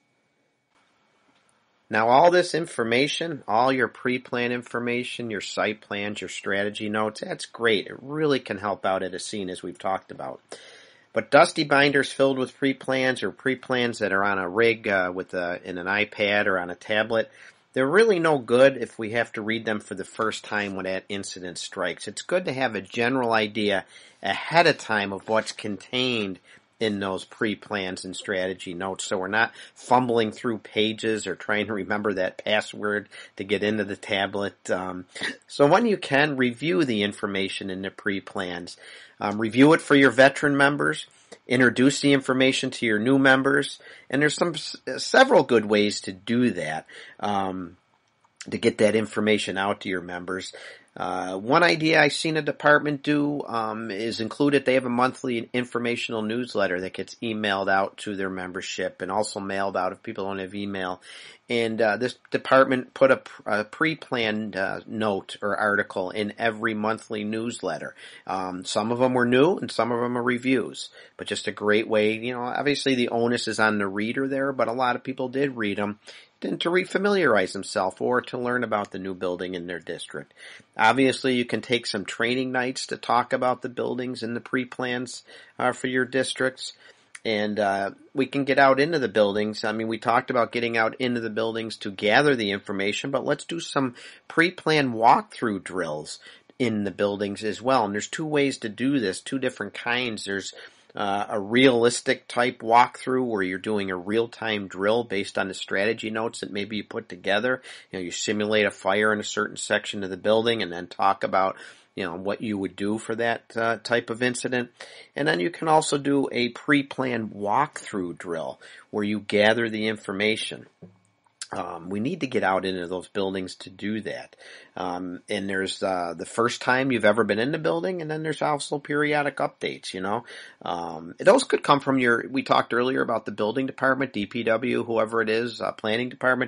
Now, all this information, all your pre-plan information, your site plans, your strategy notes, that's great. It really can help out at a scene as we've talked about. But dusty binders filled with pre-plans or pre-plans that are on a rig in an iPad or on a tablet, they're really no good if we have to read them for the first time when that incident strikes. It's good to have a general idea ahead of time of what's contained in those pre-plans and strategy notes so we're not fumbling through pages or trying to remember that password to get into the tablet. So when you can, review the information in the pre-plans. Review it for your veteran members. Introduce the information to your new members. And there's several good ways to do that, to get that information out to your members. One idea I've seen a department do is include it. They have a monthly informational newsletter that gets emailed out to their membership and also mailed out if people don't have email. And this department put a pre-planned note or article in every monthly newsletter. Some of them were new and some of them are reviews. But just a great way, obviously the onus is on the reader there, but a lot of people did read them to refamiliarize themselves or to learn about the new building in their district. Obviously, you can take some training nights to talk about the buildings and the pre-plans for your districts. And we can get out into the buildings. We talked about getting out into the buildings to gather the information, but let's do some pre-planned walkthrough drills in the buildings as well. And there's two ways to do this, two different kinds. There's a realistic type walkthrough where you're doing a real-time drill based on the strategy notes that maybe you put together. You simulate a fire in a certain section of the building and then talk about what you would do for that type of incident. And then you can also do a pre-planned walkthrough drill where you gather the information. We need to get out into those buildings to do that. And there's the first time you've ever been in the building, and then there's also periodic updates, Those could come from we talked earlier about the building department, DPW, whoever it is, planning department.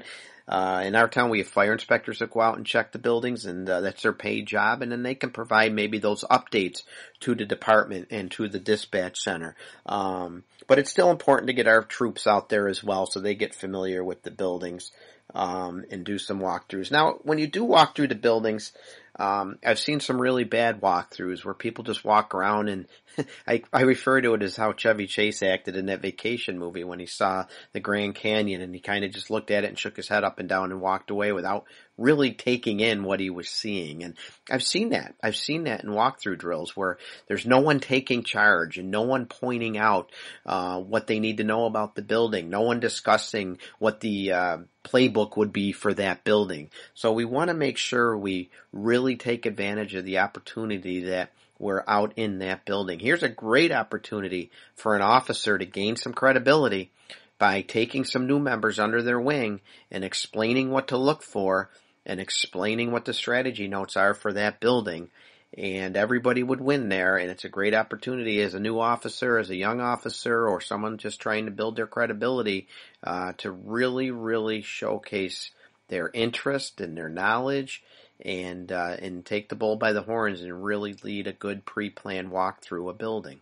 In our town, we have fire inspectors that go out and check the buildings, and that's their paid job, and then they can provide maybe those updates to the department and to the dispatch center. But it's still important to get our troops out there as well so they get familiar with the buildings and do some walkthroughs. Now, when you do walk through the buildings, I've seen some really bad walkthroughs where people just walk around and I refer to it as how Chevy Chase acted in that Vacation movie when he saw the Grand Canyon and he kind of just looked at it and shook his head up and down and walked away without really taking in what he was seeing. And I've seen that. I've seen that in walkthrough drills where there's no one taking charge and no one pointing out what they need to know about the building, no one discussing what the playbook would be for that building. So we want to make sure we really take advantage of the opportunity that we're out in that building. Here's a great opportunity for an officer to gain some credibility by taking some new members under their wing and explaining what to look for and explaining what the strategy notes are for that building. And everybody would win there, and it's a great opportunity as a new officer, as a young officer, or someone just trying to build their credibility to really, really showcase their interest and their knowledge and take the bull by the horns and really lead a good pre-planned walk through a building.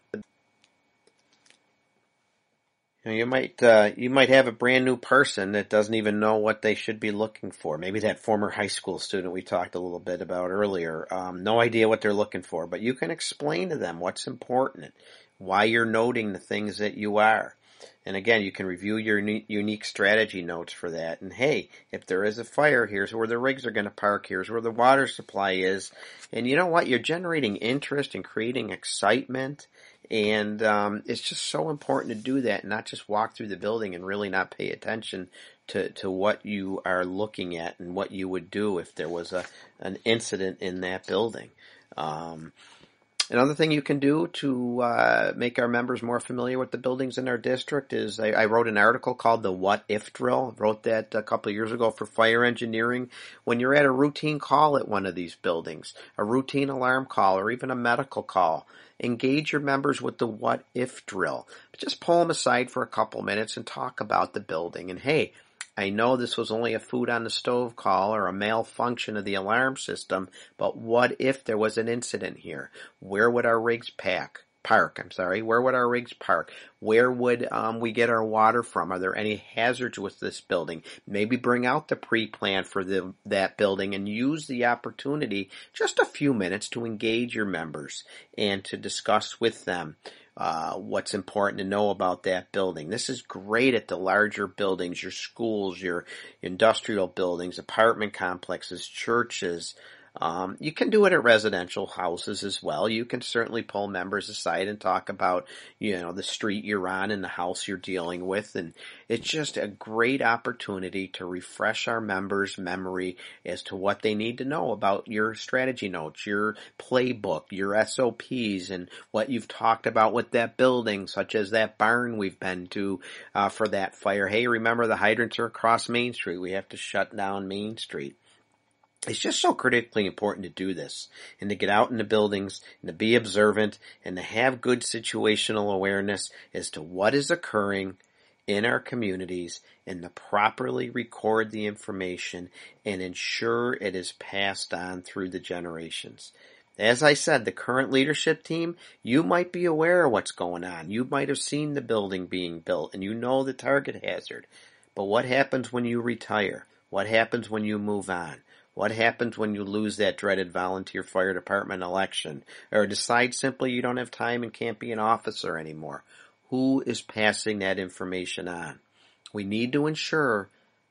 You might have a brand new person that doesn't even know what they should be looking for. Maybe that former high school student we talked a little bit about earlier. No idea what they're looking for, but you can explain to them what's important, why you're noting the things that you are. And again, you can review your unique strategy notes for that. And hey, if there is a fire, here's where the rigs are going to park. Here's where the water supply is. And you know what? You're generating interest and creating excitement. And it's just so important to do that and not just walk through the building and really not pay attention to what you are looking at and what you would do if there was an incident in that building. Another thing you can do to make our members more familiar with the buildings in our district is I wrote an article called the What If Drill. I wrote that a couple of years ago for fire engineering. When you're at a routine call at one of these buildings, a routine alarm call or even a medical call, engage your members with the What If Drill. Just pull them aside for a couple minutes and talk about the building. And hey, I know this was only a food on the stove call or a malfunction of the alarm system, but what if there was an incident here? Where would our rigs park? Where would our rigs park? Where would we get our water from? Are there any hazards with this building? Maybe bring out the pre-plan for that building and use the opportunity, just a few minutes, to engage your members and to discuss with them what's important to know about that building. This is great at the larger buildings, your schools, your industrial buildings, apartment complexes, churches. You can do it at residential houses as well. You can certainly pull members aside and talk about, the street you're on and the house you're dealing with. And it's just a great opportunity to refresh our members' memory as to what they need to know about your strategy notes, your playbook, your SOPs, and what you've talked about with that building, such as that barn we've been to for that fire. Hey, remember the hydrants are across Main Street. We have to shut down Main Street. It's just so critically important to do this and to get out in the buildings and to be observant and to have good situational awareness as to what is occurring in our communities and to properly record the information and ensure it is passed on through the generations. As I said, the current leadership team, you might be aware of what's going on. You might have seen the building being built and you know the target hazard. But what happens when you retire? What happens when you move on? What happens when you lose that dreaded volunteer fire department election or decide simply you don't have time and can't be an officer anymore? Who is passing that information on? We need to ensure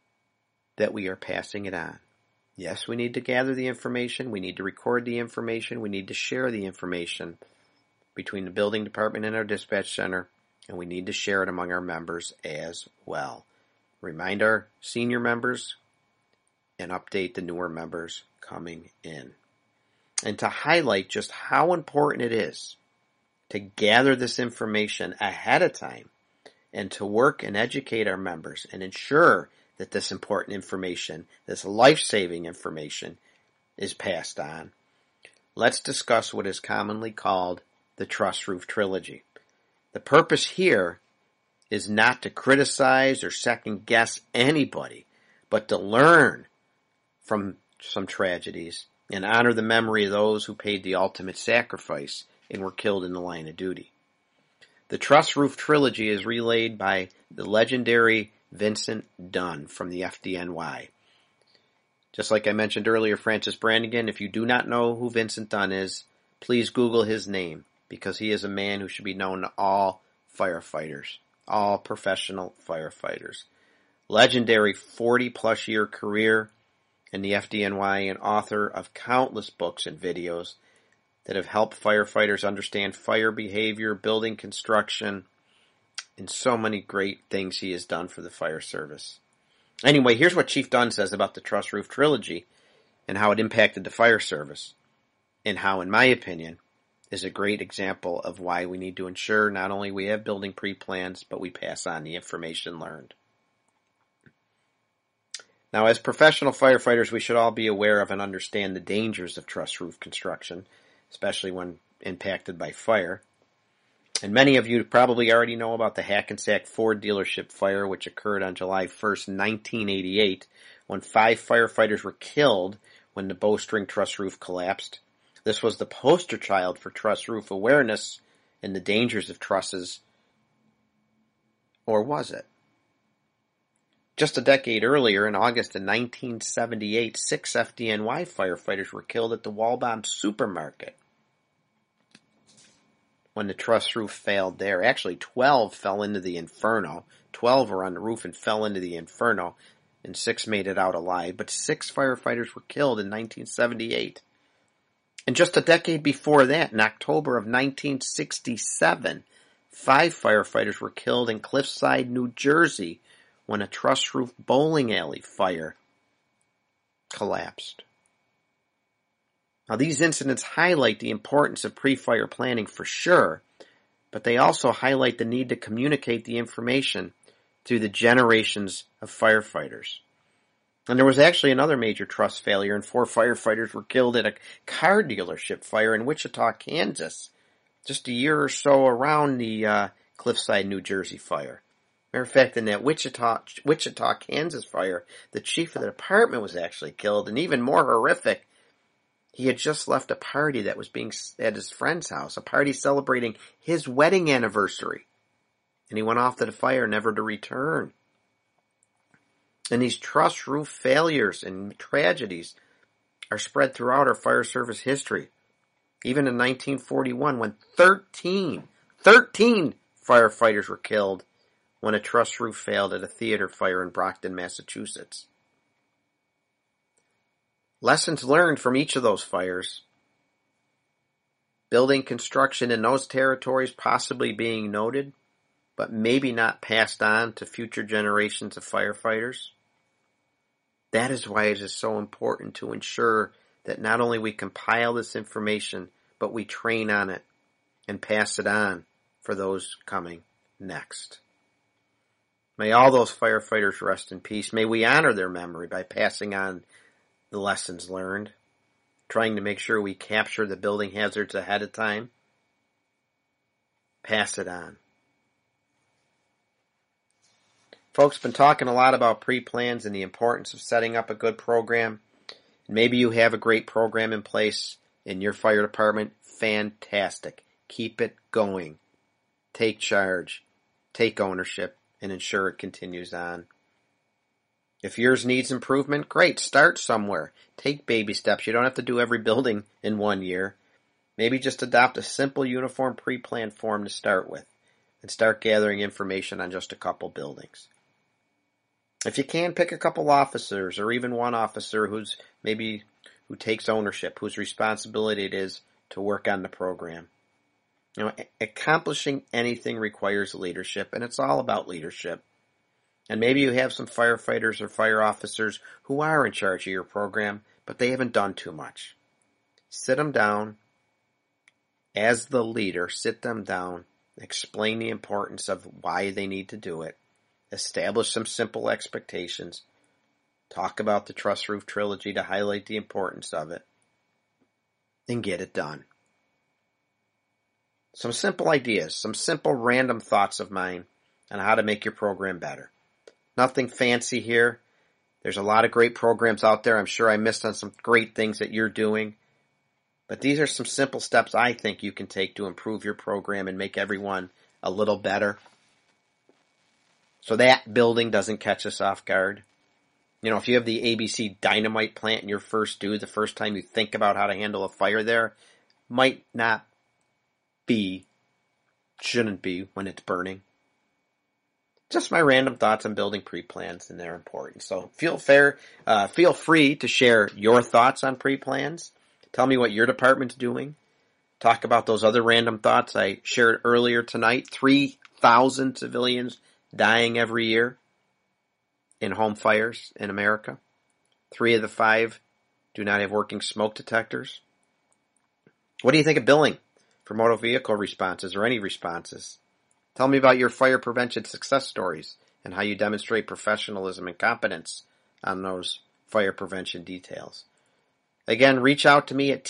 that we are passing it on. Yes, we need to gather the information. We need to record the information. We need to share the information between the building department and our dispatch center, and we need to share it among our members as well. Remind our senior members and update the newer members coming in. And to highlight just how important it is to gather this information ahead of time and to work and educate our members and ensure that this important information, this life-saving information, is passed on, let's discuss what is commonly called the Truss Roof Trilogy. The purpose here is not to criticize or second-guess anybody, but to learn from some tragedies and honor the memory of those who paid the ultimate sacrifice and were killed in the line of duty. The Truss Roof Trilogy is relayed by the legendary Vincent Dunn from the FDNY. Just like I mentioned earlier, Francis Brannigan, if you do not know who Vincent Dunn is, please Google his name, because he is a man who should be known to all firefighters, all professional firefighters. Legendary 40-plus year career in the FDNY and author of countless books and videos that have helped firefighters understand fire behavior, building construction, and so many great things he has done for the fire service. Anyway, here's what Chief Dunn says about the Truss Roof Trilogy and how it impacted the fire service, and how, in my opinion, is a great example of why we need to ensure not only we have building pre-plans, but we pass on the information learned. Now, as professional firefighters, we should all be aware of and understand the dangers of truss roof construction, especially when impacted by fire. And many of you probably already know about the Hackensack Ford dealership fire, which occurred on July 1st, 1988, when 5 firefighters were killed when the bowstring truss roof collapsed. This was the poster child for truss roof awareness and the dangers of trusses. Or was it? Just a decade earlier, in August of 1978, 6 FDNY firefighters were killed at the Walbaum supermarket when the truss roof failed there. Actually, 12 fell into the inferno. 12 were on the roof and fell into the inferno, and 6 made it out alive. But 6 firefighters were killed in 1978. And just a decade before that, in October of 1967, 5 firefighters were killed in Cliffside, New Jersey, when a truss roof bowling alley fire collapsed. Now, these incidents highlight the importance of pre-fire planning for sure, but they also highlight the need to communicate the information through the generations of firefighters. And there was actually another major truss failure, and 4 firefighters were killed at a car dealership fire in Wichita, Kansas, just a year or so around the Cliffside, New Jersey fire. Matter of fact, in that Wichita, Kansas fire, the chief of the department was actually killed, and even more horrific, he had just left a party that was being at his friend's house, a party celebrating his wedding anniversary, and he went off to the fire never to return. And these truss roof failures and tragedies are spread throughout our fire service history. Even in 1941, when 13 firefighters were killed when a truss roof failed at a theater fire in Brockton, Massachusetts. Lessons learned from each of those fires. Building construction in those territories possibly being noted, but maybe not passed on to future generations of firefighters. That is why it is so important to ensure that not only we compile this information, but we train on it and pass it on for those coming next. May all those firefighters rest in peace. May we honor their memory by passing on the lessons learned, trying to make sure we capture the building hazards ahead of time. Pass it on. Folks, been talking a lot about pre-plans and the importance of setting up a good program. Maybe you have a great program in place in your fire department. Fantastic. Keep it going. Take charge. Take ownership and ensure it continues on. If yours needs improvement, great. Start somewhere. Take baby steps. You don't have to do every building in 1 year. Maybe just adopt a simple uniform pre-plan form to start with and start gathering information on just a couple buildings. If you can, pick a couple officers or even one officer who takes ownership, whose responsibility it is to work on the program. You know, accomplishing anything requires leadership, and it's all about leadership. And maybe you have some firefighters or fire officers who are in charge of your program, but they haven't done too much. Sit them down. As the leader, sit them down, explain the importance of why they need to do it, establish some simple expectations, talk about the Truss Roof Trilogy to highlight the importance of it, and get it done. Some simple ideas, some simple random thoughts of mine on how to make your program better. Nothing fancy here, There's a lot of great programs out there. I'm sure I missed on some great things that you're doing. But these are some simple steps I think you can take to improve your program and make everyone a little better. So that building doesn't catch us off guard. You know, if you have the ABC Dynamite plant in your first due, the first time you think about how to handle a fire there, might not be, shouldn't be when it's burning. Just my random thoughts on building pre-plans, and they're important. So feel free to share your thoughts on pre-plans. Tell me what your department's doing. Talk about those other random thoughts I shared earlier tonight. 3,000 civilians dying every year in home fires in America. 3 of the 5 do not have working smoke detectors. What do you think of billing for motor vehicle responses or any responses? Tell me about your fire prevention success stories and how you demonstrate professionalism and competence on those fire prevention details. Again, reach out to me at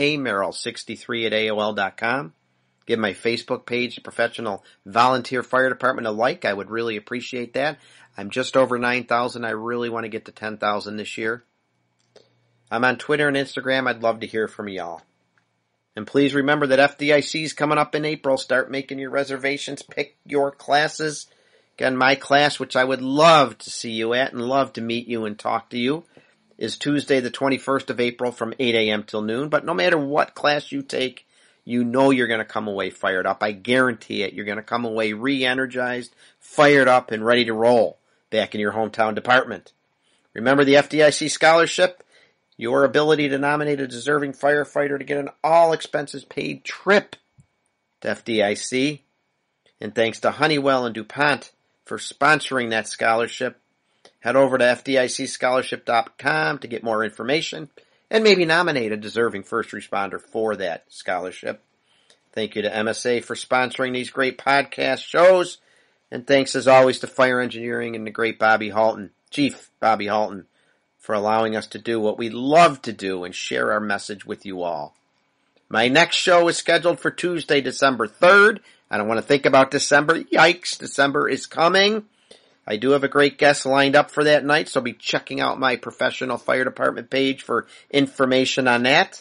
tamerrill63@AOL.com. Give my Facebook page, the Professional Volunteer Fire Department, a like. I would really appreciate that. I'm just over 9,000. I really want to get to 10,000 this year. I'm on Twitter and Instagram. I'd love to hear from y'all. And please remember that FDIC is coming up in April. Start making your reservations. Pick your classes. Again, my class, which I would love to see you at and love to meet you and talk to you, is Tuesday the 21st of April from 8 a.m. till noon. But no matter what class you take, you know you're going to come away fired up. I guarantee it. You're going to come away re-energized, fired up, and ready to roll back in your hometown department. Remember the FDIC scholarship? Your ability to nominate a deserving firefighter to get an all-expenses-paid trip to FDIC. And thanks to Honeywell and DuPont for sponsoring that scholarship. Head over to FDICscholarship.com to get more information and maybe nominate a deserving first responder for that scholarship. Thank you to MSA for sponsoring these great podcast shows. And thanks as always to Fire Engineering and the great Bobby Halton, Chief Bobby Halton, for allowing us to do what we love to do and share our message with you all. My next show is scheduled for Tuesday, December 3rd. I don't want to think about December. Yikes, December is coming. I do have a great guest lined up for that night, so I'll be checking out my professional fire department page for information on that.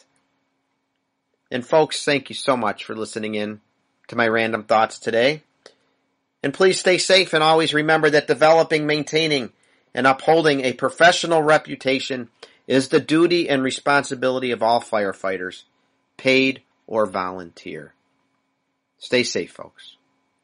And folks, thank you so much for listening in to my random thoughts today. And please stay safe and always remember that developing, maintaining, and upholding a professional reputation is the duty and responsibility of all firefighters, paid or volunteer. Stay safe, folks.